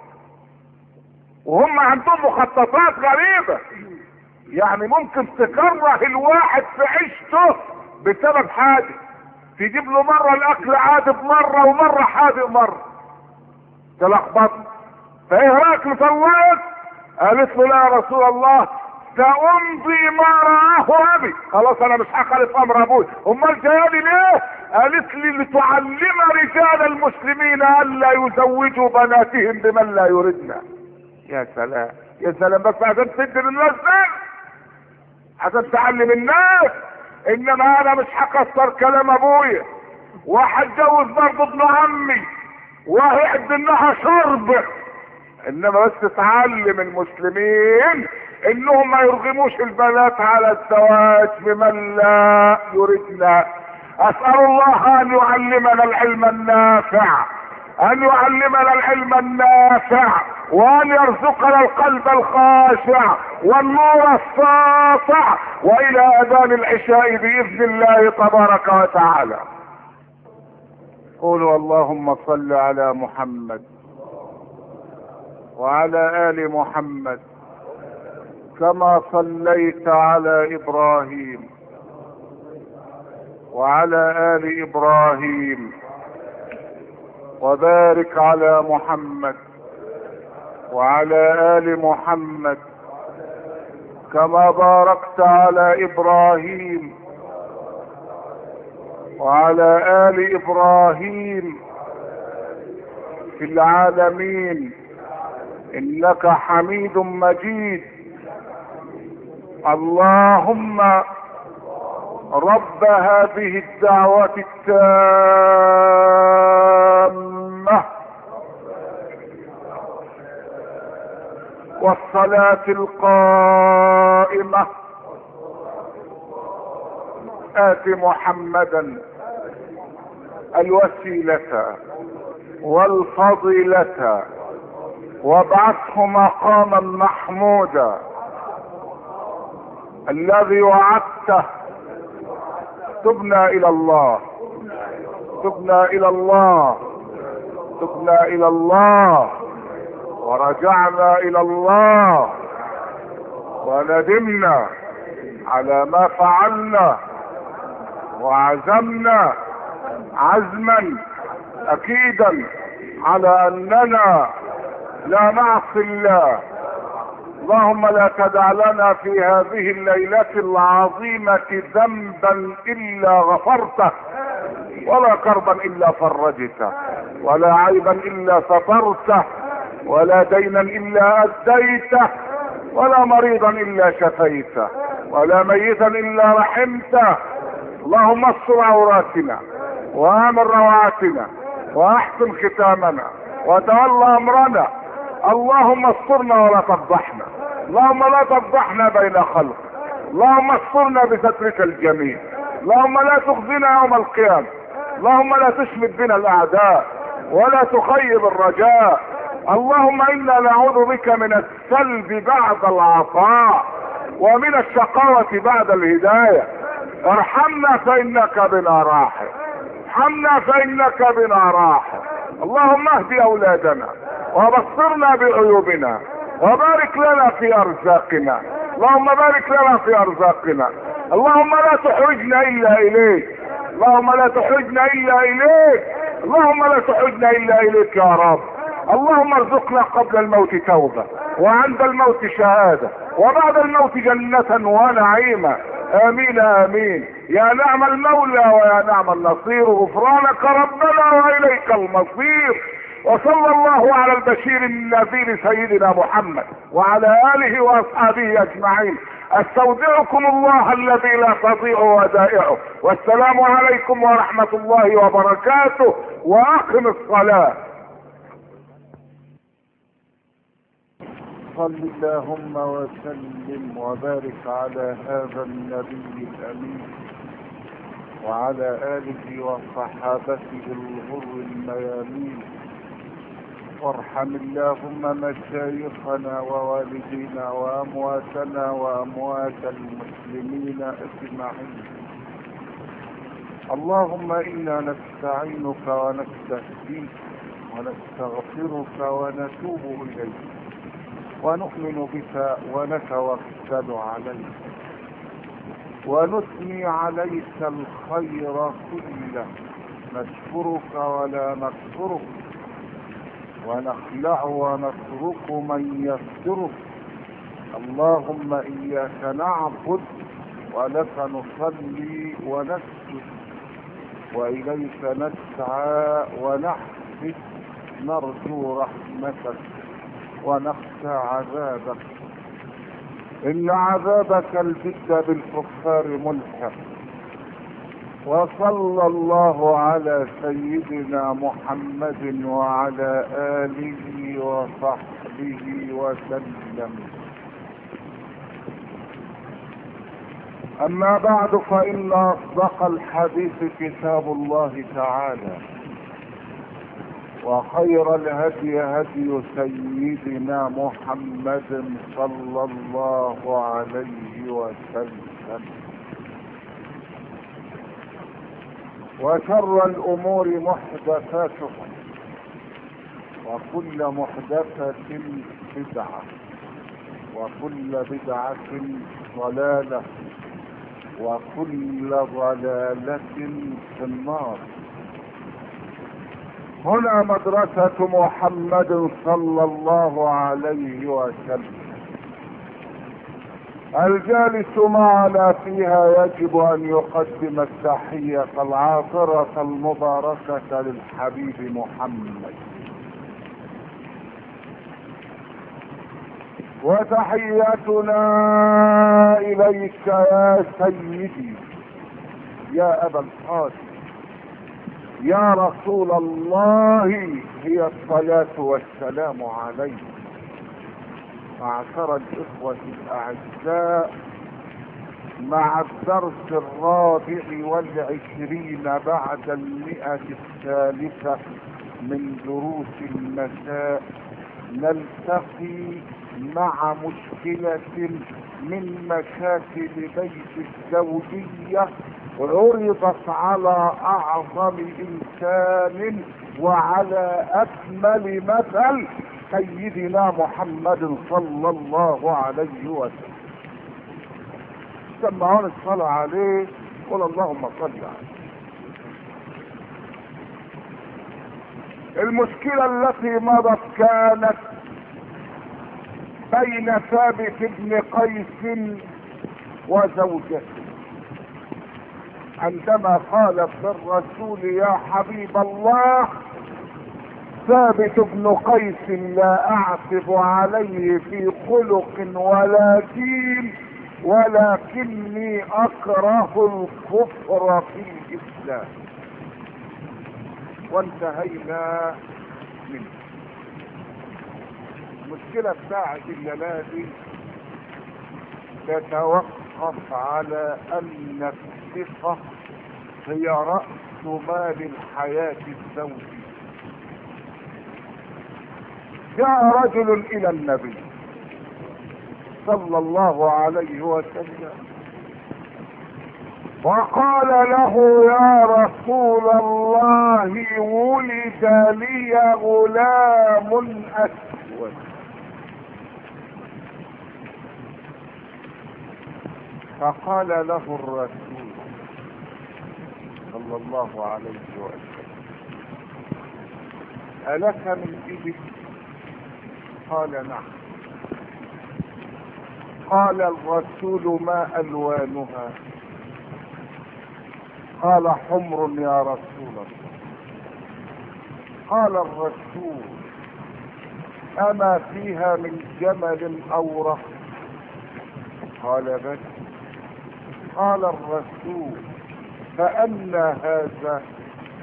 A: وهم عندهم مخططات غريبة، يعني ممكن تكره الواحد في عيشته بسبب حاجة، تجيب له مرة الاكل عادب مرة ومرة حادق مرة، تلخبط. فايه رايك نطلقك؟ قالت له لا يا رسول الله سأمضي ما رآه ابي، خلاص انا مش هخالف امر ابوي. امال جايالي ليه؟ قالت لي لتعلم رجال المسلمين الا يزوجوا بناتهم بمن لا يردنا. يا سلام يا سلام، بس عشان تدي للناس ده، عشان تعلم الناس. انما انا مش هكسر كلام ابويا، وهتجوز برضه ابن عمي وهيعد انها شرب. انما بس تعلم المسلمين انهم ما يرغموش البنات على الزواج بمن لا يردنا. اسأل الله ان يعلمنا العلم النافع، ان يعلمنا العلم النافع، وان يرزقنا القلب الخاشع والنور الساطع، والى اذان العشاء باذن الله تبارك وتعالى. قولوا اللهم صل على محمد وعلى ال محمد كما صليت على ابراهيم وعلى ال ابراهيم، وبارك على محمد وعلى ال محمد كما باركت على ابراهيم وعلى ال ابراهيم في العالمين انك حميد مجيد. اللهم رب هذه الدعوة التامة والصلاة القائمة آت محمدا الوسيلة والفضيلة وابعثه مقاما محمودا الذي وعدته. تبنا الى الله، تبنا الى الله، تبنا الى الله، ورجعنا الى الله، وندمنا على ما فعلنا، وعزمنا عزما اكيدا على اننا لا نعصي الله. اللهم لا تدع لنا في هذه الليلة العظيمة ذنبا الا غفرته، ولا كربا الا فرجته، ولا عيبا الا سترته، ولا دينا الا اديته، ولا مريضا الا شفيته، ولا ميتا الا رحمته. اللهم استر عوراتنا وامن روعاتنا واحسن ختامنا وتولى امرنا. اللهم استرنا ولا تفضحنا، اللهم لا تفضحنا بين خلق، اللهم استرنا بسترك الجميل، اللهم لا تخزنا يوم القيامة، اللهم لا تشمت بنا الاعداء ولا تخيب الرجاء. اللهم انا نعوذ بك من السلب بعد العطاء ومن الشقاوة بعد الهداية. ارحمنا فانك بنا راحم، ارحمنا فانك بنا راحم. اللهم اهد اولادنا وبصرنا بعيوبنا وبارك لنا في ارزاقنا، اللهم بارك لنا في ارزاقنا. اللهم لا تحرجنا الا اليك، اللهم لا تحرجنا الا اليك، اللهم لا تحرجنا الا اليك يا رب. اللهم ارزقنا قبل الموت توبة وعند الموت شهادة وبعد الموت جنة ونعيما. امين امين. يا نعم المولى ويا نعم النصير. غفرانك ربنا واليك المصير. وصلى الله على البشير النذير سيدنا محمد وعلى اله واصحابه اجمعين. استودعكم الله الذي لا تضيع ودائعه، والسلام عليكم ورحمة الله وبركاته. واقم الصلاة. وصل اللهم وسلم وبارك على هذا النبي الأمين وعلى آله وصحابته الغر الميامين، وارحم اللهم مشايخنا ووالدينا وأمواتنا وأموات المسلمين أجمعين. اللهم إنا نستعينك ونستهديك ونستغفرك ونتوب إليك ونؤمن بك ونتوكل عليك ونثني عليك الخير كله، نشكرك ولا نكفرك ونخلع ونترك من يسترك. اللهم إياك نعبد ولك نصلي ونسجد وإليك نسعى ونحفد، نرجو رحمتك ونخشى عذابك، إن عذابك الجد بالكفار ملحق. وصلى الله على سيدنا محمد وعلى آله وصحبه وسلم. أما بعد، فإن أصدق الحديث كتاب الله تعالى، وخير الهدي هدي سيدنا محمد صلى الله عليه وسلم، وشر الأمور محدثاتها، وكل محدثة بدعة، وكل بدعة ضلالة، وكل ضلالة في النار. هنا مدرسة محمد صلى الله عليه وسلم، الجالس معنا فيها يجب أن يقدم التحية العاطرة المباركة للحبيب محمد، وتحيتنا إليك يا سيدي يا أبا القاسم يا رسول الله، هي الصلاة والسلام عليك. معشر الإخوة الأعزاء، مع الدرس 24 بعد 100 من دروس المساء، نلتقي مع مشكلة من مشاكل بيت الزوجية عرضت على أعظم إنسان وعلى أكمل مثل، سيدنا محمد صلى الله عليه وسلم. سمعون الصلاة عليه، قل اللهم صل عليه. المشكلة التي مضت كانت بين ثابت بن قيس وزوجته، عندما قالت للرسول يا حبيب الله، ثابت بن قيس لا أعتب عليه في خلق ولا دين، ولكني أكره الكفر في الإسلام. وانتهينا منه. المشكلة بتاعت الليلة تتوقف على أن الثقة هي رأس مال الحياة الزوجية. جاء رجل إلى النبي صلى الله عليه وسلم وقال له يا رسول الله، ولد لي غلام أسود. فقال له الرسول صلى الله عليه وسلم ألك من إبل؟ قال نعم. قال الرسول ما ألوانها؟ قال حمر يا رسول الله. قال الرسول أما فيها من جمل أورق؟ قال بل. قال الرسول فأنى هذا؟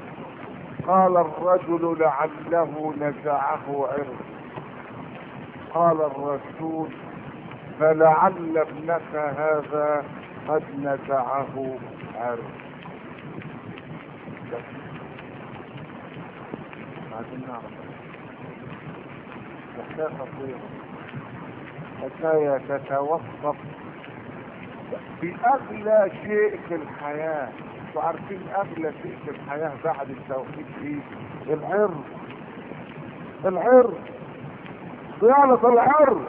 A: قال الرجل لعله نزعه عرض. قال الرسول فلعل ابنك هذا قد نزعه عرض. عايزين نعرف حكاية خطيرة، حكاية تتوقف في اغلى شيء في الحياة. انتوا عارفين اغلى شيء في الحياة بعد التوحيد ايه؟ العرض. العرض، صيانة العرض.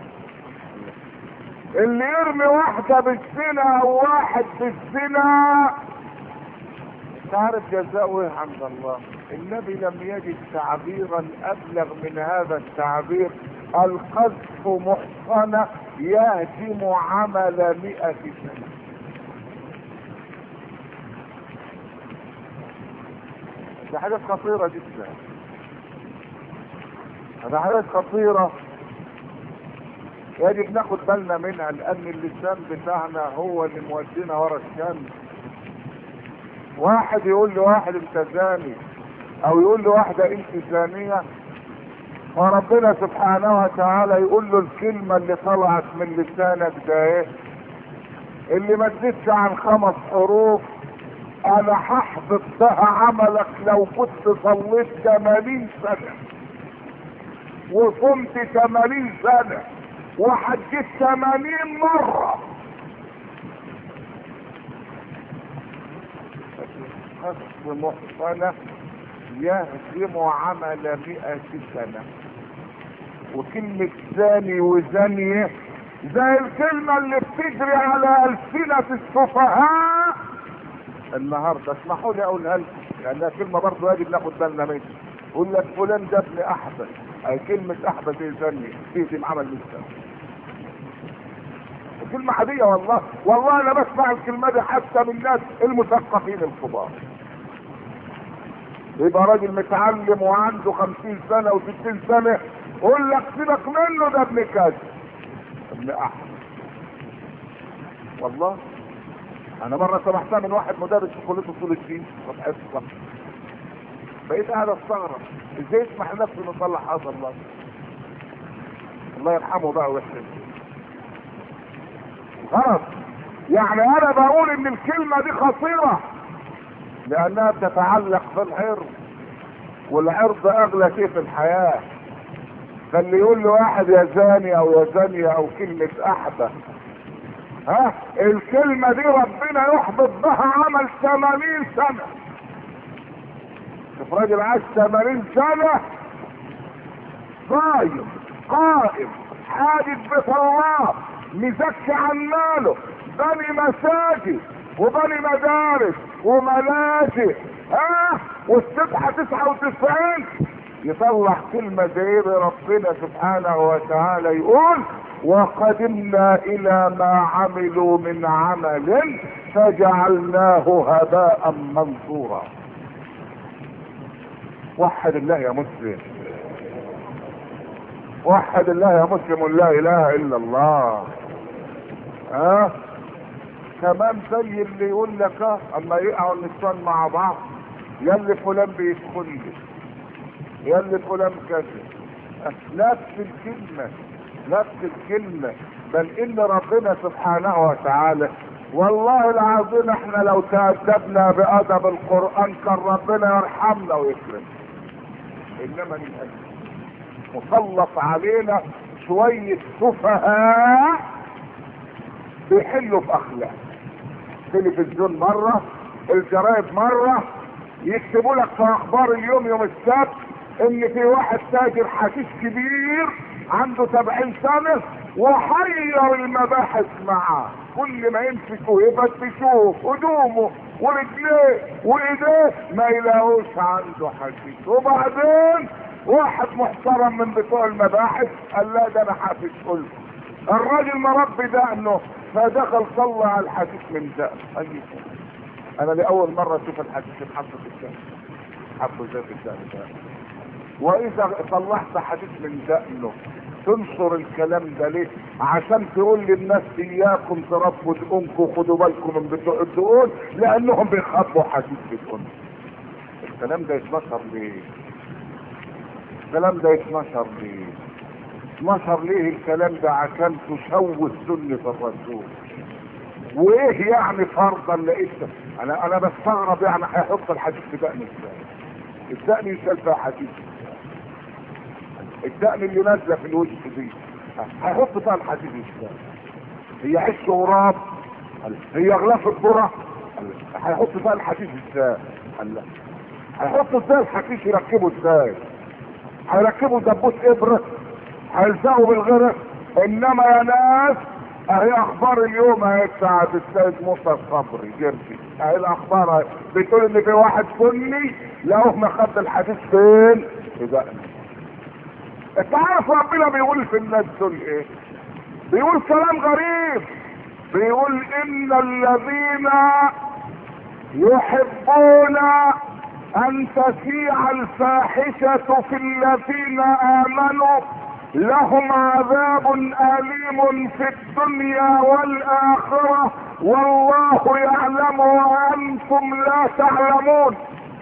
A: اللي يرمي واحدة بالزنا او واحد بالزنا انت عارف جزاؤه ايه عند الله؟ النبي لم يجد تعبيرا ابلغ من هذا التعبير: القذف محصنة يهدم عمل 100 سنة. دي حاجات خطيرة جدا، هذا حاجات خطيرة يجب ناخد بالنا منها، لان اللسان بتاعنا هو اللي مودينا ورا الشمس. واحد يقول لواحد انت زاني، او يقول لواحدة انت زانية، وربنا سبحانه وتعالى يقول له الكلمة اللي طلعت من لسانك ده ايه؟ اللي ما تزيدش عن 5 حروف، انا هحبط بها عملك لو كنت صليت 80 سنة وصمت 80 سنة وحجيت 80 مرة. قذف محصنة يهدم عمل 100 سنة. وكلمة زاني وزانية زي الكلمة اللي بتجري على ألسنة السفهاء النهاردة. اسمحوا لي اقولها لكم لانها كلمة برضه يجب ناخد بالنا منها. يقول لك فلان ده ابن احبس، اي كلمة احبس ايه؟ زانية تهدم عمل 100 سنة. كلمة عادية والله، والله انا بسمع الكلمة دي حتى من الناس المثقفين الكبار. يبقى راجل متعلم وعنده 50 سنة و60 سنة يقول لك سيبك منه ده ابن كذا، ابن احمد. والله انا مرة سمعتها من واحد مدرس في كلية اصول الدين في حصة، بقيت قاعد استغرب ازاي يسمح لنفسه انه يصلح هذا الله. الله يرحمه بقى ويحسن. غلط. يعني انا بقول ان الكلمة دي خطيرة لانها بتتعلق في العرض، والعرض اغلى شيء في الحياة. فاللي يقول له واحد يا زاني او يا زانية او كلمة احبة، ها الكلمة دي ربنا يحبط بها عمل 80 سنة. شوف راجل عاش 80 سنة صايم قائم حاجب بيت الله مزكي عن ماله بني مساجد وبني مدارس وملاجئ، والسبحة 99 يطلع كلمة زي ربنا سبحانه وتعالى يقول وقدمنا الى ما عملوا من عمل فجعلناه هباء منثورا. وحد الله يا مسلم، وحد الله يا مسلم، لا اله الا الله. كمان زي اللي يقول لك اما يقعوا النسوان مع بعض يلي فلان بيدخل لي، يلي فلان كذا، نفس الكلمة نفس الكلمة. بل ان ربنا سبحانه وتعالى والله العظيم احنا لو تأدبنا بأدب القرآن كان ربنا يرحمنا ويكرم. انما للأسف مسلط علينا شوية سفهاء بيحلوا في اخلاق. تلفزيون مرة، الجرايد مرة، يكتبوا لك في اخبار اليوم يوم السبت ان في واحد تاجر حشيش كبير عنده 70 سنة وحير المباحث معاه، كل ما يمسكوا يفتشوه هدومه ورجليه وايديه ما يلاقوش عنده حشيش. وبعدين واحد محترم من بتوع المباحث قال لا ده انا حافظ كله. الراجل مربي دقنه فدخل صلى على الحشيش من دقنه. انا لاول مرة اشوف الحشيش اتحط في الدقن، حطه زي في الدقن ده. واذا طلعت حشيش من دقنه تنشر الكلام ده ليه؟ عشان تقول للناس اياكم تربوا دقنكم وخدوا بالكم من بتوع الدقون لانهم بيخبوا حشيش في دقنهم. الكلام ده يتنشر ليه؟ الكلام ده يتنشر ليه؟ نشر ليه الكلام ده؟ عشان تشوه سنة الرسول. وايه يعني فرضا لقيت؟ انا بستغرب يعني هيحط الحديث في دقن ازاي؟ الدقن يشال فيها حديث؟ الدقن اللي نازله في الوجه دي هيحط فيها الحديث ازاي؟ هي عش غراب؟ هي غلاف الذره؟ هيحط فيها الحديث ازاي؟ هيحط ازاي الحديث؟ يركبه ازاي؟ هيركبوا دبوس ابره؟ هيلزقوا بالغرق؟ انما يا ناس اهي اخبار اليوم اهي بتاعت السيد موسى الصبري جربي اهي الاخبار بتقول ان في واحد سني لقوه مخد الحديث فين؟ في دقنه. انت عارف ربنا بيقول في الناس دول ايه؟ بيقول كلام غريب، بيقول ان الذين يحبون ان تشيع الفاحشة في الذين امنوا لهم عذاب أليم في الدنيا والآخرة والله يعلم وأنتم لا تعلمون.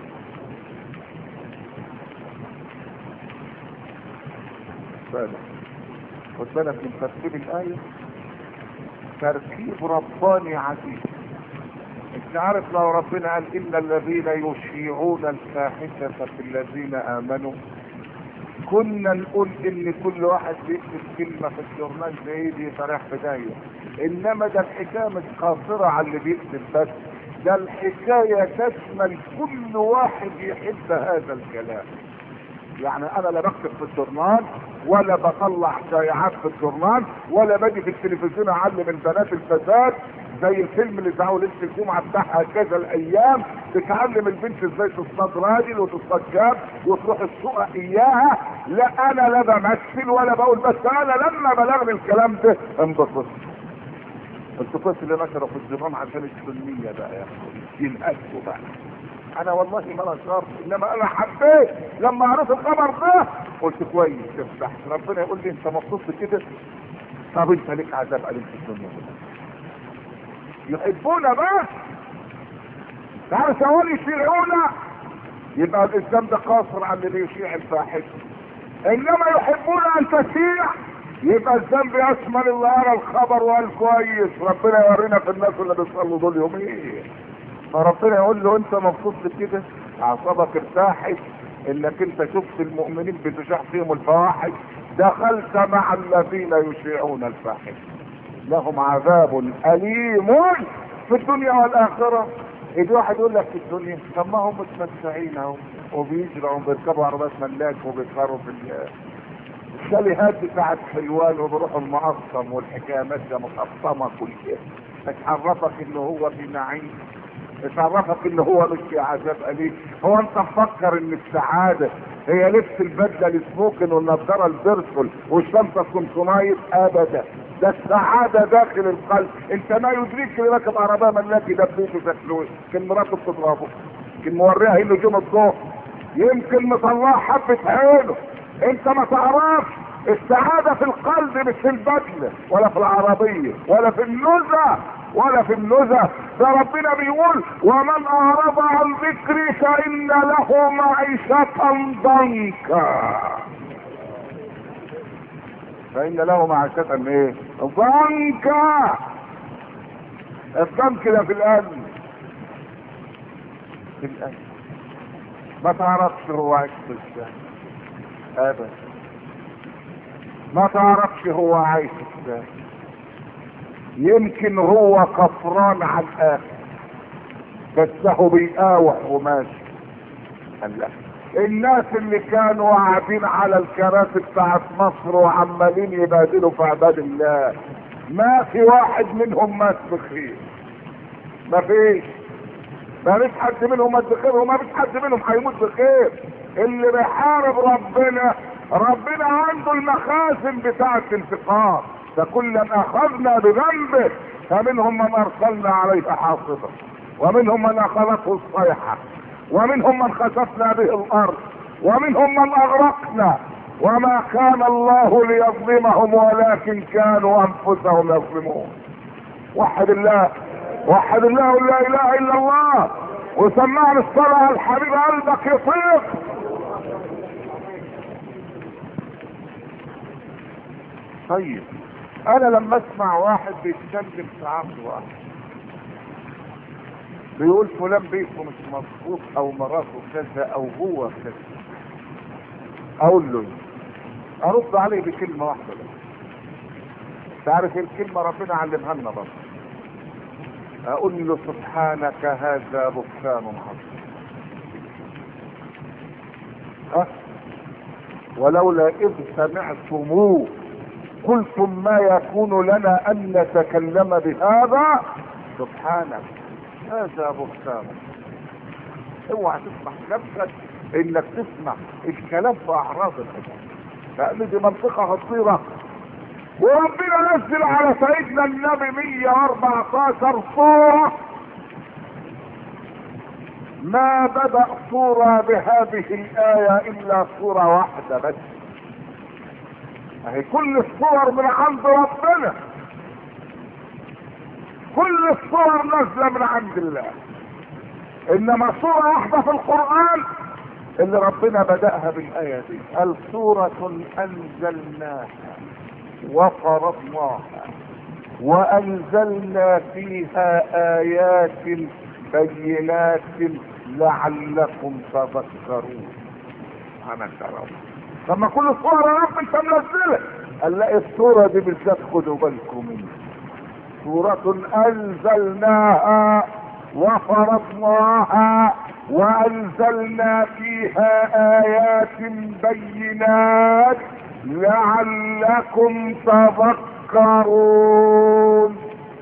A: خد بالك من ترتيب الآية، ترتيب رباني عجيب. انت عارف لو ربنا قال إن الذين يشيعون الفاحشة في الذين آمنوا كنا نقول ان كل واحد بيكتب كلمة في الجورنال زي دي فرح بداية. انما ده الحكاية مش قاصرة على اللي بيكتب بس، ده الحكاية تشمل كل واحد يحب هذا الكلام. يعني انا لا بكتب في الجورنال ولا بطلع شائعات في الجورنال ولا باجي في التلفزيون اعلم البنات الفساد زي الفيلم اللي دعوا ليله الجمعه بتاعها كذا الايام، بتعلم البنت ازاي تصطاد راجل وتصطاد شاب وتروح السوق اياها. لا انا لا بمثل ولا بقول، بس انا لما بلغني الكلام ده انبسط. التقاط اللي نشروا في الجرام عشان السنيه بقى يا اخي ينقسوا بقى. انا والله ما نشرت، انما انا حبيت لما عرفت الخبر ده قلت كويس تفتح ربنا يقول لي انت مبسوط كده، طب انت ليك عذاب عليك في الدنيا. يحبونا بقى تعرف ثواني يشيعونا، يبقى الاسلام ده قاصر على اللي بيشيع الفاحشه. انما يحبون ان تشيع يبقى الذنب يشمل اللي قرا الخبر وقال كويس. ربنا يورينا في الناس اللي بيصلوا دول يوم ايه، فربنا يقول له انت مبسوط كده، اعصابك ارتاحت انك انت شفت المؤمنين بتشاع فيهم الفواحش، دخلت مع الذين يشيعون الفاحشه لهم عذاب اليم في الدنيا والاخره. يجي واحد يقول لك في الدنيا طب ما هم متمتعين اهو وبيجروا وبيركبوا عربيات ملاك وبيسهروا في الشاليهات بتاعت حلوان وبيروحوا المقطم والحكايه ماشيه مقطمه كل شيء. اتعرفك ان هو في نعيم، اتعرفك ان هو مش في عذاب اليم. هو انت مفكر ان السعاده هي لبس البدله السموكن والنضاره البرسل والشنطه الكونسونايت؟ ابدا، ده السعاده داخل القلب. انت ما يدريك اللي راكب عربيه ملاكي ده بيته شكله كان مراته بتضربه، كان موريها هي نجوم الظهر، يمكن مطلعها حبه عينه. انت ما تعرفش السعاده في القلب مش في البدله ولا في العربيه ولا في النزهه ولا في النزهه. ده ربنا بيقول ومن اعرض عن ذكري فان له معيشه ضنكا. فان له معيشه ايه؟ ضنكا. الضنك ده في القلب، في القلب. ما تعرفش هو عايش ازاي ابدا، ما تعرفش هو عايش ازاي. يمكن هو كفران على الاخر بس هو بيقاوح وماشي. الله، الناس اللي كانوا قاعدين على الكراسي بتاعت مصر وعمالين يبادلوا في عباد الله ما في واحد منهم مات بخير، ما فيش حد منهم مات بخير وما فيش حد منهم هيموت بخير. اللي بيحارب ربنا عنده المخازن بتاعت الانتقام. فكلا اخذنا بذنبه فمنهم من ارسلنا عليه حاصبا ومنهم من اخذته الصيحه ومنهم من خسفنا به الارض ومنهم من اغرقنا وما كان الله ليظلمهم ولكن كانوا انفسهم يظلمون. وحد الله، وحد الله لا اله الا الله، وسمعنا الصلاه على الحبيب قلبك يطيق. طيب انا لما اسمع واحد بيتكلم في عقد واحد بيقول فلان بيته مش مظبوط او مراته كذا او هو كذا، اقول له ارد عليه بكلمه واحده بس. تعرف الكلمه ربنا علمها لنا برضه، اقول له سبحانك هذا بهتان عظيم. ولولا اذ سمعتموه قلتم ما يكون لنا ان نتكلم بهذا سبحانك هذا بهتان. اوعى تسمح نفسك انك تسمع الكلام في اعراض الحدود، لان دي منطقه خطيره. وربنا نزل على سيدنا النبي 114 صورة، ما بدأ صورة بهذه الآية إلا صورة واحدة بس. كل الصور من عند ربنا، كل الصور نازلة من عند الله، إنما صورة واحدة في القرآن اللي ربنا بدأها بالآية دي، قال سورة أنزلناها وفرضناها وأنزلنا فيها آيات بينات لعلكم تذكرون. أنا كرم لما كل الصورة يا رب انت منزلة، قال لا الصورة دي بالذات خدوا بالكم منها، سورة أنزلناها وفرضناها وأنزلنا فيها آيات بينات لعلكم تذكرون.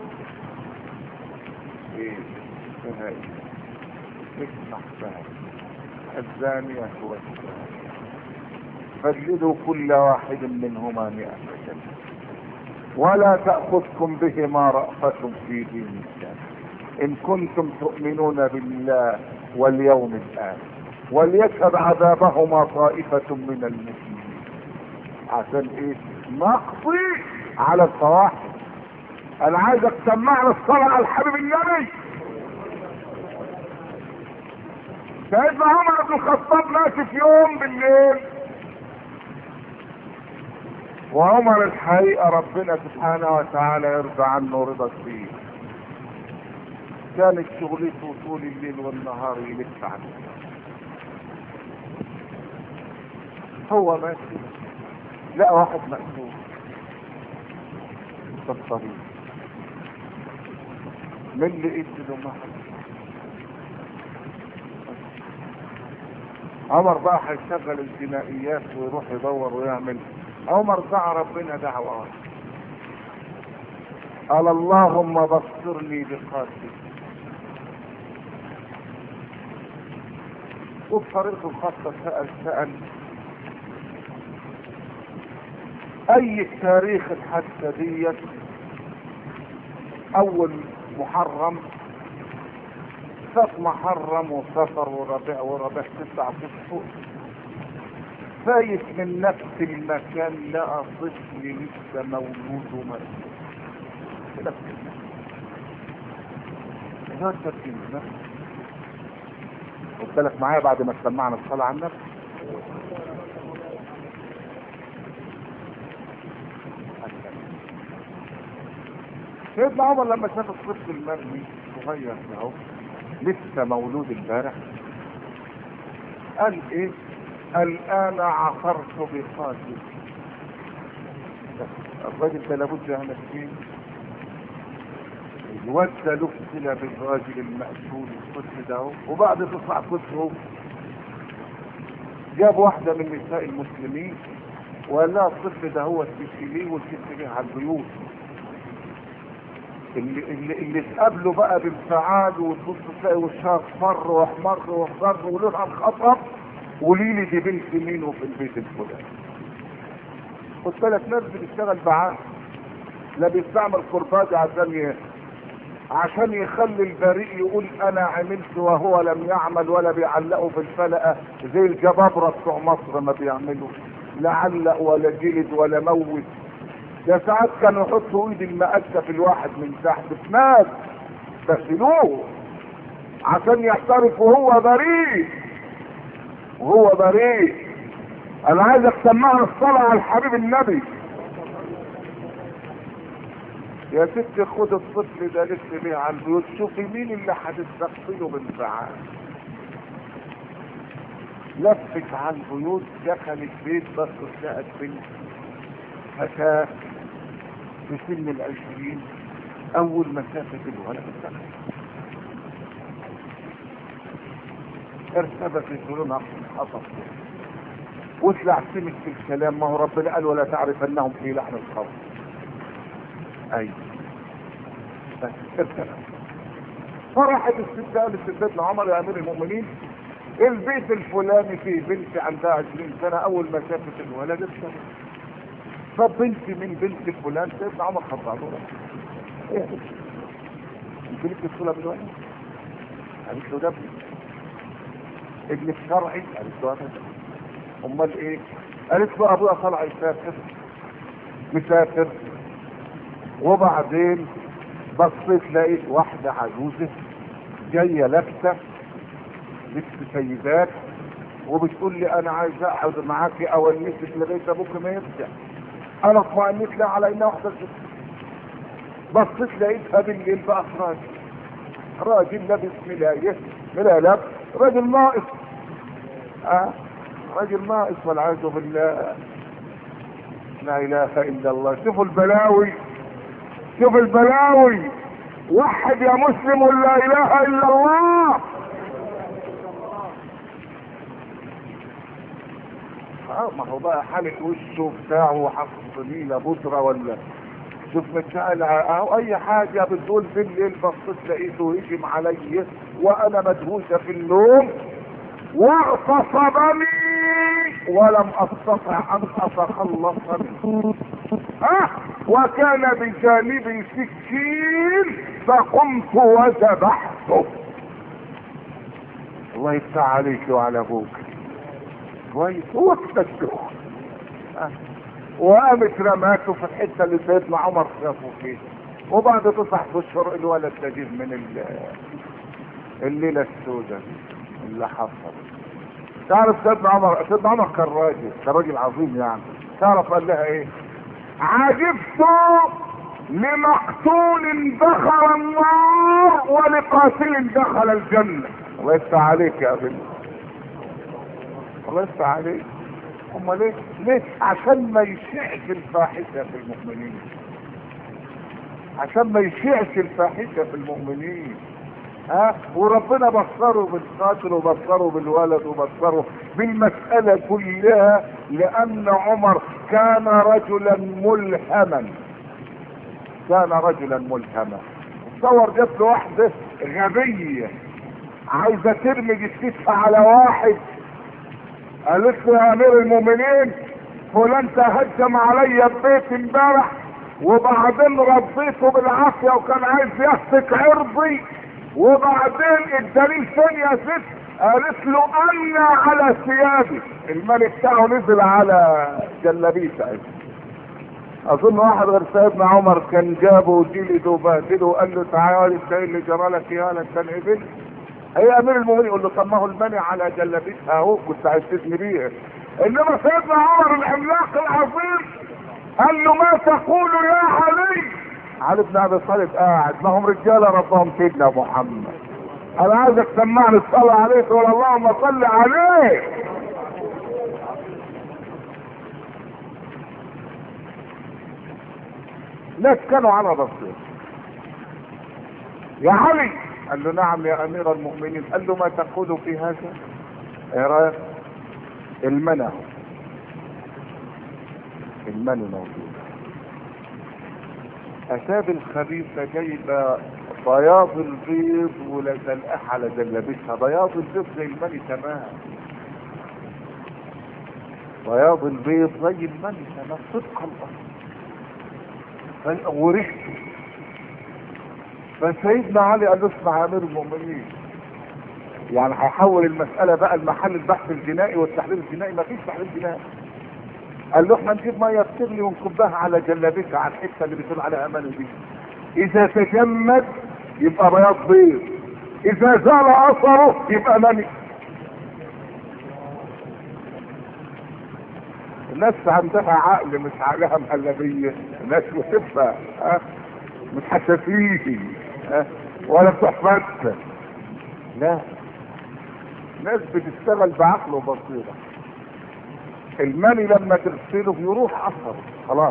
A: اسمع فهم الزانية والزاني فاجلدوا كل واحد منهما 100 جلدة ولا تأخذكم بهما رأفة في دين الله إن كنتم تؤمنون بالله واليوم الآخر وليشهد عذابهما طائفة من المسلمين. عشان ايه؟ نقضي على الفواحش. انا عايزك تسمعنا الصلاة على الحبيب النبي. سيدنا عمر بن الخطاب ماشي في يوم بالليل، وعمر الحقيقة ربنا سبحانه وتعالى يرضى عنه رضا كبير، كانت شغلته طول الليل والنهار يلف عنه. هو ماشي لقى واحد مقتول في الطريق، من اللي له محل. عمر بقى هيشغل الجنائيات ويروح يدور ويعمل. عمر دعا ربنا دعوة، قال اللهم بصرني بقاتل. وبطريقه الخاصة سأل اي التاريخ الحادثة ديت اول محرم، فات محرم وصفر وربيع 9 اشهر، فايت من نفس المكان لقى طفل لسه مولود ومرسول في نفس المكان. خد بالك معايا بعد ما سمعنا الصلاة على النبي. سيدنا عمر لما شاف الطفل المرمي صغير اهو لسه مولود امبارح قال ايه؟ الان عثرت بقاتل. الراجل ده لابد يعمل فيه الواد ده له صله بالراجل المقتول الطفل ده اهو. وبعد 9 اشهر جاب واحده من نساء المسلمين وقال لها الطفل ده هو تشيليه وتشيليه على البيوت. اللي تقابله بقى بانفعال وتبص تلاقي وشها اصفر واحمر واخضر ولونها انخطف، قولي لي دي بنت مين وفي البيت الفلاني. خد بالك ناس بتشتغل بعقل، لا بيستعمل كرباج عشان يخلي البريء يقول انا عملت وهو لم يعمل، ولا بيعلقوا في الفلقه زي الجبابره بتوع مصر ما بيعملوا، لا علق ولا جلد ولا موت. ده ساعات كانوا يحطوا ايد المقشه في الواحد من تحت بسناد بسلوه عشان يعترف وهو بريء، وهو بريء. انا عايزك تسمعنا الصلاة على الحبيب النبي. يا ست خد الطفل ده لف بيه على البيوت، شوفي مين اللي هتستقبله بانفعال. لفت على البيوت، دخلت بيت بس لقت بنت فتاة في سن ال20. اول ما شافت الولد ارتبكت لونها حصل وطلع سمك في الكلام. ما هو ربنا قال ولا تعرف انهم في لحن القول. اي بس ارتبك. فرحت الست قالت لسيدنا عمر يا امير المؤمنين البيت الفلاني فيه بنت عندها 20 سنة. اول ما شافت الولد ارتبك. طب بنتي من بنت فلان؟ سيدنا عمر خطأ له ايه انت لك الصلة بالولد؟ قالت له ده ابن الشرعي. قالت له هذا. امال ايه؟ قالت له ابويا طلع يسافر مسافر. وبعدين بصيت لقيت واحدة عجوزة جاية لابسة لبس سيدات وبتقول لي انا عايز اقعد معاكي اونسك لغايه ابوك ما يرجع. انا اطمئنت لها على انها واحدة ست. بصيت لقيتها بالليل بقى راجل لابس ملاية لابس راجل ناقص. راجل ناقص والعياذ بالله. لا اله الا الله. شوفوا البلاوي، شوف البلاوي. وحد يا مسلم لا اله الا الله. ما هو بقى حالة وشه بتاعه وحط نيلة بودرة ولا شوف متشعل او اي حاجة. بتقول بالليل بصيت لقيته هجم علي وانا مدهوشة في النوم واغتصبني ولم استطع ان اتخلص منه. وكان بجانبي سكين فقمت وذبحته. الله يفتح عليك وعلى ابوك. كويس هو كده الشغل. وقامت رماته في الحته اللي سيدنا عمر شافه فيه. وبعد 9 اشهر الولد تجيب من الليله السوداء اللي حصل. تعرف سيدنا عمر كان راجل عظيم يعني. تعرف قال لها ايه؟ عجبت لمقتول دخل النار ولقاتل دخل الجنه. الله يفتح عليك يا ابني. الله يفتح عليك. امال ليه؟ عشان ما يشيعش الفاحشه في المؤمنين. عشان ما يشيعش الفاحشه في المؤمنين. وربنا بصره بالقاتل وبصره بالولد وبصره بالمسألة كلها لأن عمر كان رجلا ملهما. كان رجلا ملهما. تصور جت له واحدة غبية عايزة ترمي جثتها على واحد. قالت له يا أمير المؤمنين فلان تهجم عليا البيت امبارح وبعدين ربيته بالعافية وكان عايز يهتك عرضي وبعدين الدليل فين يا ست؟ قالت له انا على ثيابي. المال بتاعه نزل على جلابيته. اظن واحد غير سيدنا عمر كان جابه وجلده وبهدله وقال له تعالى انت اللي جرى لك يا انت انهبل. هي امير المؤمنين يقول له طب ما هو المنع على جلابيتها اهو كنت عايز تسمي بيه. انما سيدنا عمر العملاق العظيم قال له ما تقول يا علي؟ علي بن ابي طالب قاعد. ما هم رجاله ربهم سيدنا محمد. انا عايزك تسمعني الصلاه عليه تقول اللهم صل عليه. ناس كانوا على بصير. يا علي قال له نعم يا امير المؤمنين. قال له ما تقول في هذا؟ ايه رايك؟ المنع موجود. اتاب الخبيثه جايبه بياض البيض ولزلقها على جلابتها. بياض البيض زي المني تمام. بياض البيض زي المني تمام صدق الله. وريحته. فسيدنا علي قال له اسمع يا امير المؤمنين يعني هيحول المساله بقى المحل البحث الجنائي والتحليل الجنائي. ما فيش تحليل جنائي. قال له احنا نجيب ميه بتغلي ونكبها على جلابتها على الحته اللي بتقول عليها امانه دي. اذا تجمد يبقى بياض بيض. اذا زال اثره يبقى مني. الناس عندها عقل مش عقلها مهلبيه. الناس بتفهم. مش حساسيه ولا بتوع فتة، لا، ناس بتشتغل بعقل وبصيرة. المني لما تغسله بيروح اثره خلاص،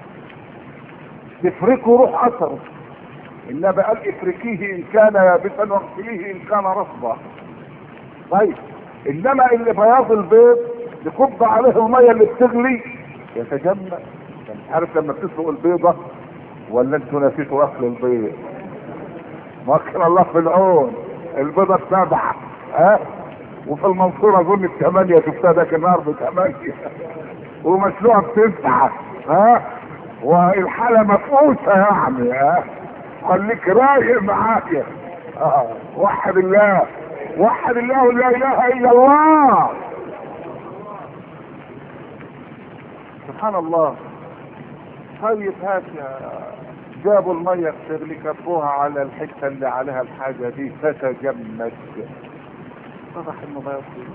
A: تفركه يروح اثره. النبي قال افركيه ان كان يابسا واغسليه ان كان رطبا. طيب انما اللي بياض البيض يكب عليه الميه اللي بتغلي يتجمد. انت مش عارف لما بتسلق البيضه ولا انتوا نسيتوا اكل البيض؟ مكن الله في العون. البيضه ب7 وفي المنصورة اظن ب8 شفتها ذاك النهار ب8 ومسلوقة ب9 والحالة مفقوسة يعني خليك رايق معايا. وحد الله، وحد الله، لا اله الا الله. سبحان الله. طيب هات جابوا المية بتغلي كبوها على الحتة اللي عليها الحاجة دي فتجمد. اتضح انه ما يصير.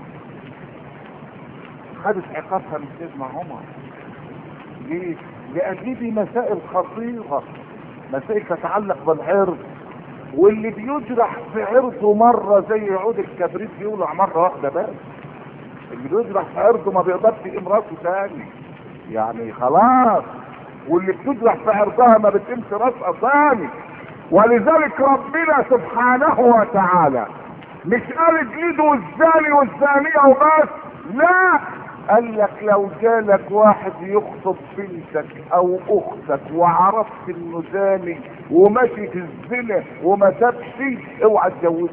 A: خدت عقابها من سيدنا عمر. ليه؟ لأن دي مسائل خطيرة، مسائل تتعلق بالعرض، واللي بيجرح في عرضه مرة زي عود الكبريت بيولع مرة واحدة بس. اللي بيجرح في عرضه ما بيقدرش يقيم راسه تاني، يعني خلاص. واللي بتجرح في عرضها ما بتقيمش راسها تاني. ولذلك ربنا سبحانه وتعالى مش قال اجلدوا الزاني والزانية وبس، لا، قال لك لو جالك واحد يخطب بنتك او اختك وعرفت انه زاني وماشي في الزنا وما تبشي اوعى تجوزه.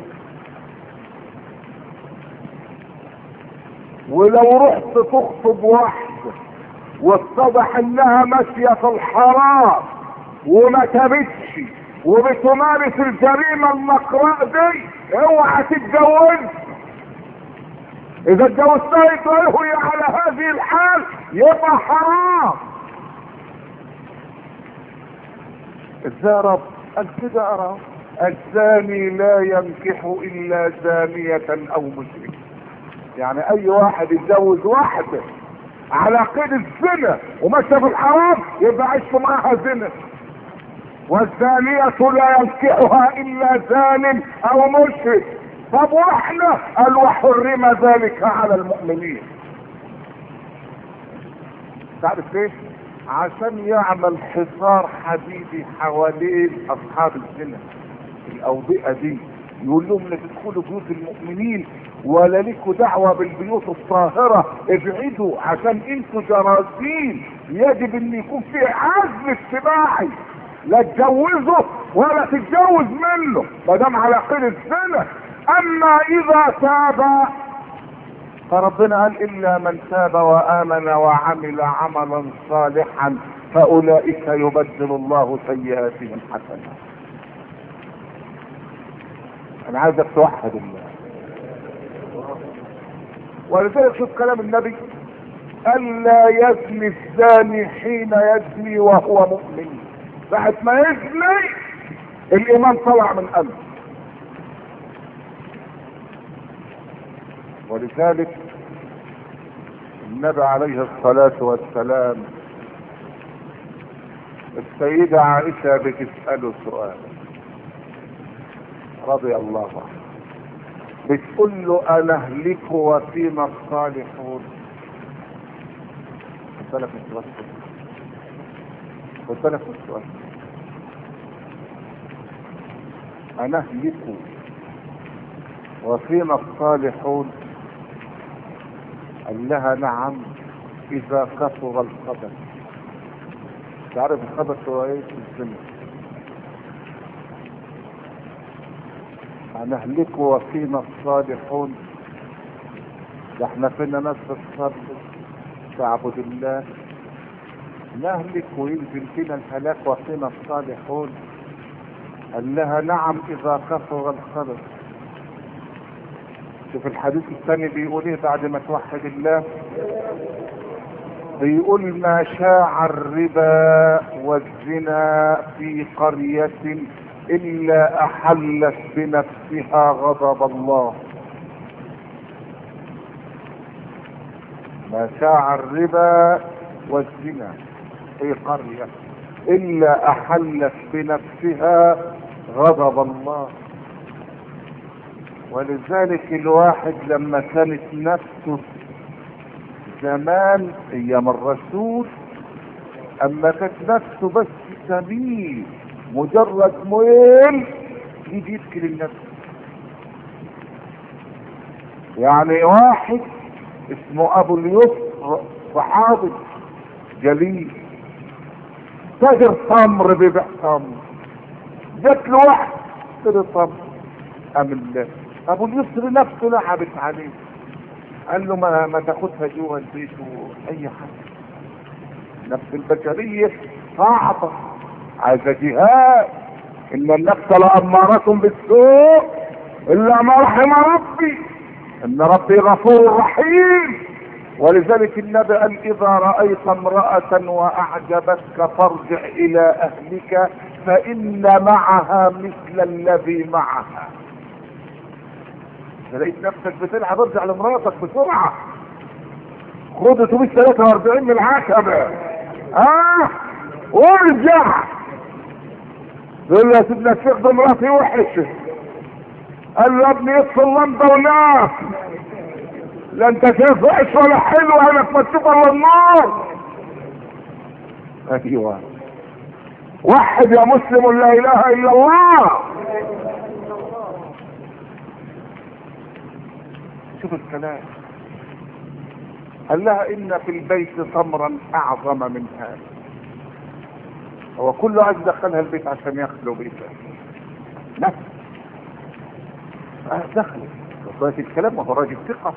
A: ولو رحت تخطب واحدة واتضح انها ماشية في الحرام وما تبتش وبتمارس الجريمة المقراء دي اوعى تتجوز. اذا اتجوزتها وهي على هذه الحال يبقى حرام. ازاي يا رب؟ قال كده يا رب الزاني لا ينكح الا زانية او مشرك. يعني اي واحد يتجوز واحدة على قيد الزنا وماشية في الحرام يبقى عشت معها زنا. والزانية لا ينكحها الا زان او مشرك. طب واحنا قال وحرم ذلك على المؤمنين. تعرف ليه؟ عشان يعمل حصار حديدي حوالين اصحاب الزنا الاوبئة دي، يقول لهم لا تدخلوا بيوت المؤمنين ولا لكم دعوة بالبيوت الطاهرة، ابعدوا عشان انتوا جراثيم، يجب ان يكون في عزل اجتماعي، لا تجوزه ولا تتجوز منه ما دام على قيد الزنا. اما اذا تاب فربنا قال الا من تاب وامن وعمل عملا صالحا فاولئك يبدل الله سيئاتهم حسنات. انا عايزك توحد الله. ولذلك شوف كلام النبي الا يزني الزاني حين يزني وهو مؤمن. بعد ما يزني الايمان طلع من قلبه. ولذلك النبي عليه الصلاة والسلام السيدة عائشة بتسأله سؤال رضي الله عنه، بتقول له أنهلك وفينا الصالحون. خد بالك من السؤال، خد بالك من السؤال. أنهلك وفينا الصالحون؟ قال لها نعم إذا كثر الخبث. تعرف الخبث هو ايه؟ الزنا. هنهلك وفينا الصالحون؟ ده احنا فينا ناس تصلي تعبد الله، نهلك وينزل فينا الهلاك وفينا الصالحون؟ قال لها نعم إذا كثر الخبث. شوف الحديث الثاني بيقول ايه بعد ما توحد الله؟ بيقول ما شاع الربا والزنا في قرية الا احلت بنفسها غضب الله. ما شاع الربا والزنا في قرية الا احلت بنفسها غضب الله. ولذلك الواحد لما كانت نفسه زمان ايام الرسول، اما كانت نفسه بس سبيل مجرد ميل يجي يبكي النفس. يعني واحد اسمه ابو اليسر صحابي جليل تاجر تمر بيبيع تمر، جات له واحد اشتري تمر، قام ابو اليسر نفسه لعبت عليه، قال له ما تاخدها جوه البيت واي حاجه. نفس البشريه صعبه عايزه جهاد، ان النفس لاماره بالسوء الا ما رحم ربي، ان ربي غفور رحيم. ولذلك النبي قال اذا رايت امراه واعجبتك فارجع الى اهلك فان معها مثل الذي معها. اذا لقيت نفسك بتلعب ارجع لمراتك بسرعه، خد اتوبيس 43 من العتبه وارجع. يقول له يا سيدنا الشيخ ده مراتي وحشه. قال له يا ابني اطفي اللمبه ونام، لا انت شايف وحش ولا حلو، انك ما تشوف الا النار. ايوه وحد يا مسلم لا اله الا الله. شوف الكلام، قال لها ان في البيت تمرا اعظم من هذا. هو كله عايز يدخلها البيت عشان يخلو بيتها، نفس دخلت وصلت الكلام وهو راجل ثقه.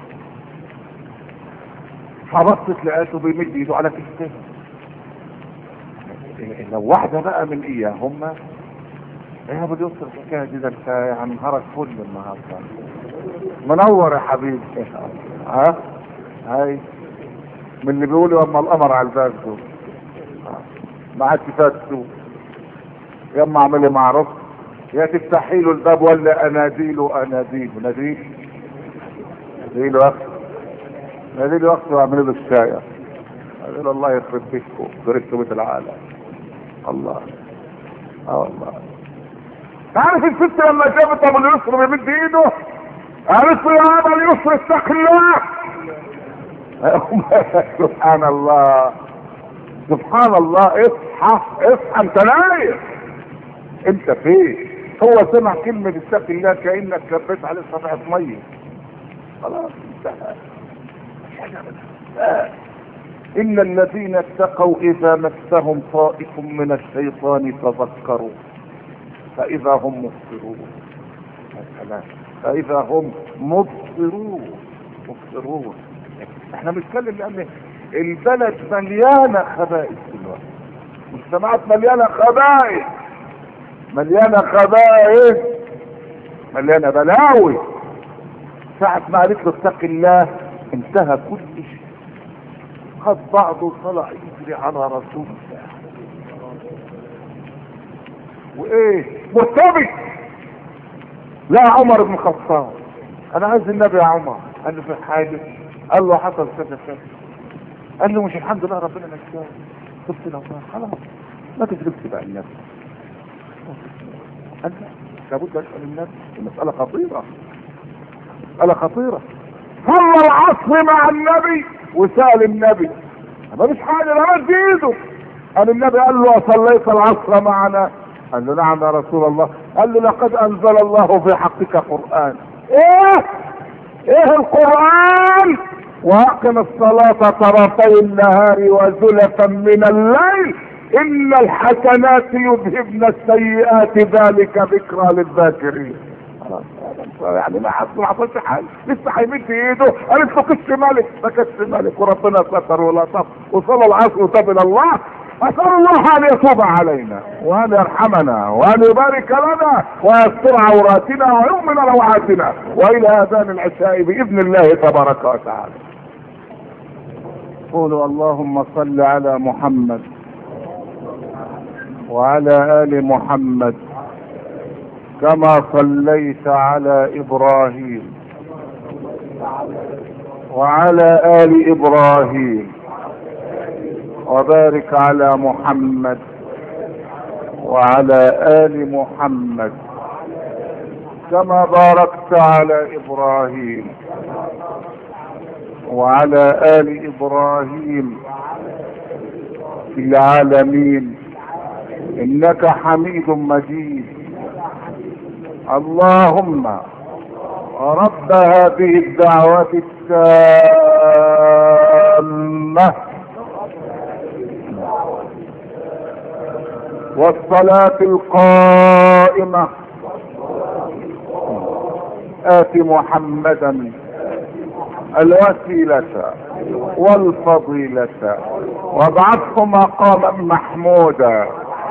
A: فبصت لقيته بيمد ايده على كتفها. لو واحده بقى من اياهم يا ابو اليسر الحكايه دي، ده انت يعني نهارك فل النهارده منور يا حبيبي. هاي من اللي بيقولوا اما القمر على الباب دول ما عادش فاتوا، يا اما اعملي معروف يا تفتحي له الباب ولا اناديله ناديله اخته واعملي له الشاي. قال الله يخرب بيتكم دركتوا بيت العالم. الله والله. تعرف الست لما جابت ابو اليسر بيمد ايده قالت له يا ابو اليسر اتق الله. سبحان الله سبحان الله. اصحى انت نايم، انت فين؟ هو سمع كلمة اتق الله كأنك كبيت عليه صفحة مية، خلاص انتهى. إن الذين اتقوا إذا مسهم طائف من الشيطان تذكروا فإذا هم مبصرون. فإذا هم مبصرون. احنا بنتكلم لأن البلد مليانة خبائث دلوقتي، مجتمعات مليانة خبائث، مليانة بلاوي. ساعة ما قالت له اتق الله انتهى كل شيء. خد بعضه وطلع يجري على رسول الله وايه مرتبط. لا عمر بن الخطاب انا عايز النبي يا عمر. قال له في حاجه؟ قال له حصل كذا كذا. قال له مش الحمد لله ربنا نجاك، شفت لو خلاص ما تجربش بقى النبي. قال لابد اسال النبي، المساله خطيره. صلى العصر مع النبي وسال النبي ما فيش حاجه، لا مد ايده. قال النبي قال له اصليت العصر معنا؟ قال له نعم يا رسول الله. قال له لقد انزل الله في حقك قرآن. ايه القرآن؟ واقم الصلاة طرفي النهار وزلفا من الليل ان الحسنات يذهبن السيئات ذلك ذكرى للذاكرين. يعني ما حصلش حاجه، لسه هيمد ايده قالت له كش مالك، ما كش مالك وربنا ستر ولطف وصلى العصر وتاب الى الله. اسال الله ان يتوب علينا وان يرحمنا وان يبارك لنا ويستر عوراتنا ويؤمن روعاتنا والى اذان العشاء باذن الله تبارك وتعالى. قولوا اللهم صل على محمد وعلى ال محمد كما صليت على ابراهيم وعلى ال ابراهيم وبارك على محمد وعلى آل محمد كما باركت على إبراهيم وعلى آل إبراهيم في العالمين إنك حميد مجيد. اللهم رب هذه الدعوة التامة والصلاة القائمة آت محمدا الوسيلة والفضيلة وابعثه مقاما محمودا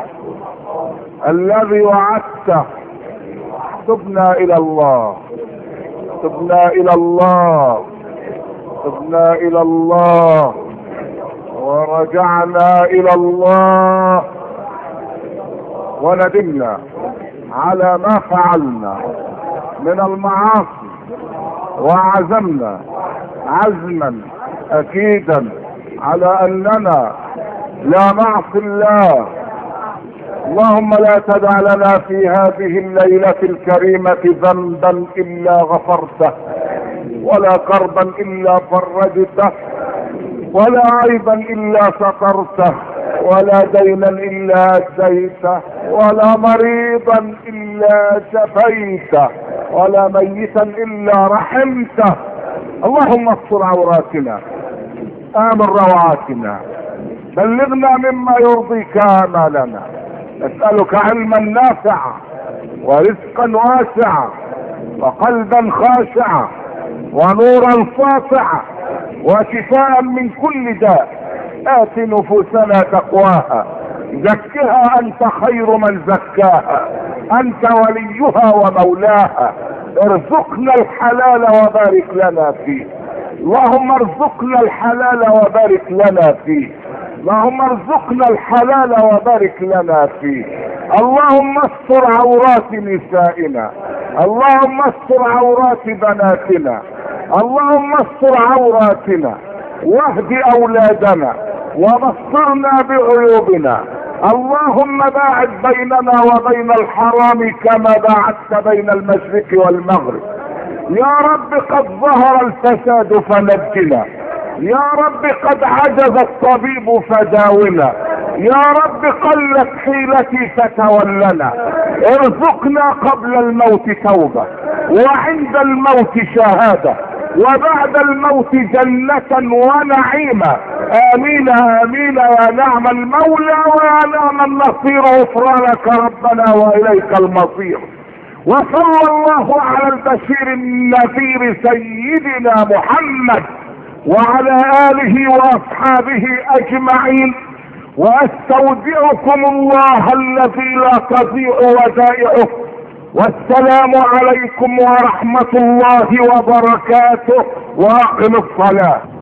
A: الذي وعدته. تبنا إلى الله، تبنا إلى الله، تبنا إلى الله، ورجعنا إلى الله، وندمنا على ما فعلنا من المعاصي، وعزمنا عزما أكيدا على أننا لا نعصي الله. اللهم لا تدع لنا في هذه الليلة الكريمة ذنبا إلا غفرته، ولا كربا إلا فرجته، ولا عيبا إلا سترته، ولا دينا إلا أديته، ولا مريضا إلا شفيته، ولا ميتا إلا رحمته. اللهم استر عوراتنا، آمن روعاتنا، بلغنا مما يرضيك آمالنا. نسألك علما نافعا ورزقا واسعا وقلبا خاشعا ونورا ساطعا وشفاء من كل داء. آت نفوسنا تقواها، زكها أنت خير من زكاها، أنت وليها ومولاها. ارزقنا الحلال وبارك لنا فيه، اللهم ارزقنا الحلال وبارك لنا فيه، اللهم ارزقنا الحلال وبارك لنا فيه. اللهم استر عورات نسائنا، اللهم استر عورات بناتنا، اللهم استر عوراتنا، واهد اولادنا وبصرنا بعيوبنا. اللهم باعد بيننا وبين الحرام كما باعدت بين المشرق والمغرب. يا رب قد ظهر الفساد فنجنا، يا رب قد عجز الطبيب فداونا، يا رب قلت حيلتي فتولنا. ارزقنا قبل الموت توبة، وعند الموت شهادة، وبعد الموت جنة ونعيما. امين امين يا نعم المولى ويا نعم النصير. غفرانك ربنا واليك المصير. وصلى الله على البشير النذير سيدنا محمد وعلى آله وأصحابه أجمعين. وأستودعكم الله الذي لا تضيع ودائعه. والسلام عليكم ورحمة الله وبركاته. وأقم الصلاة.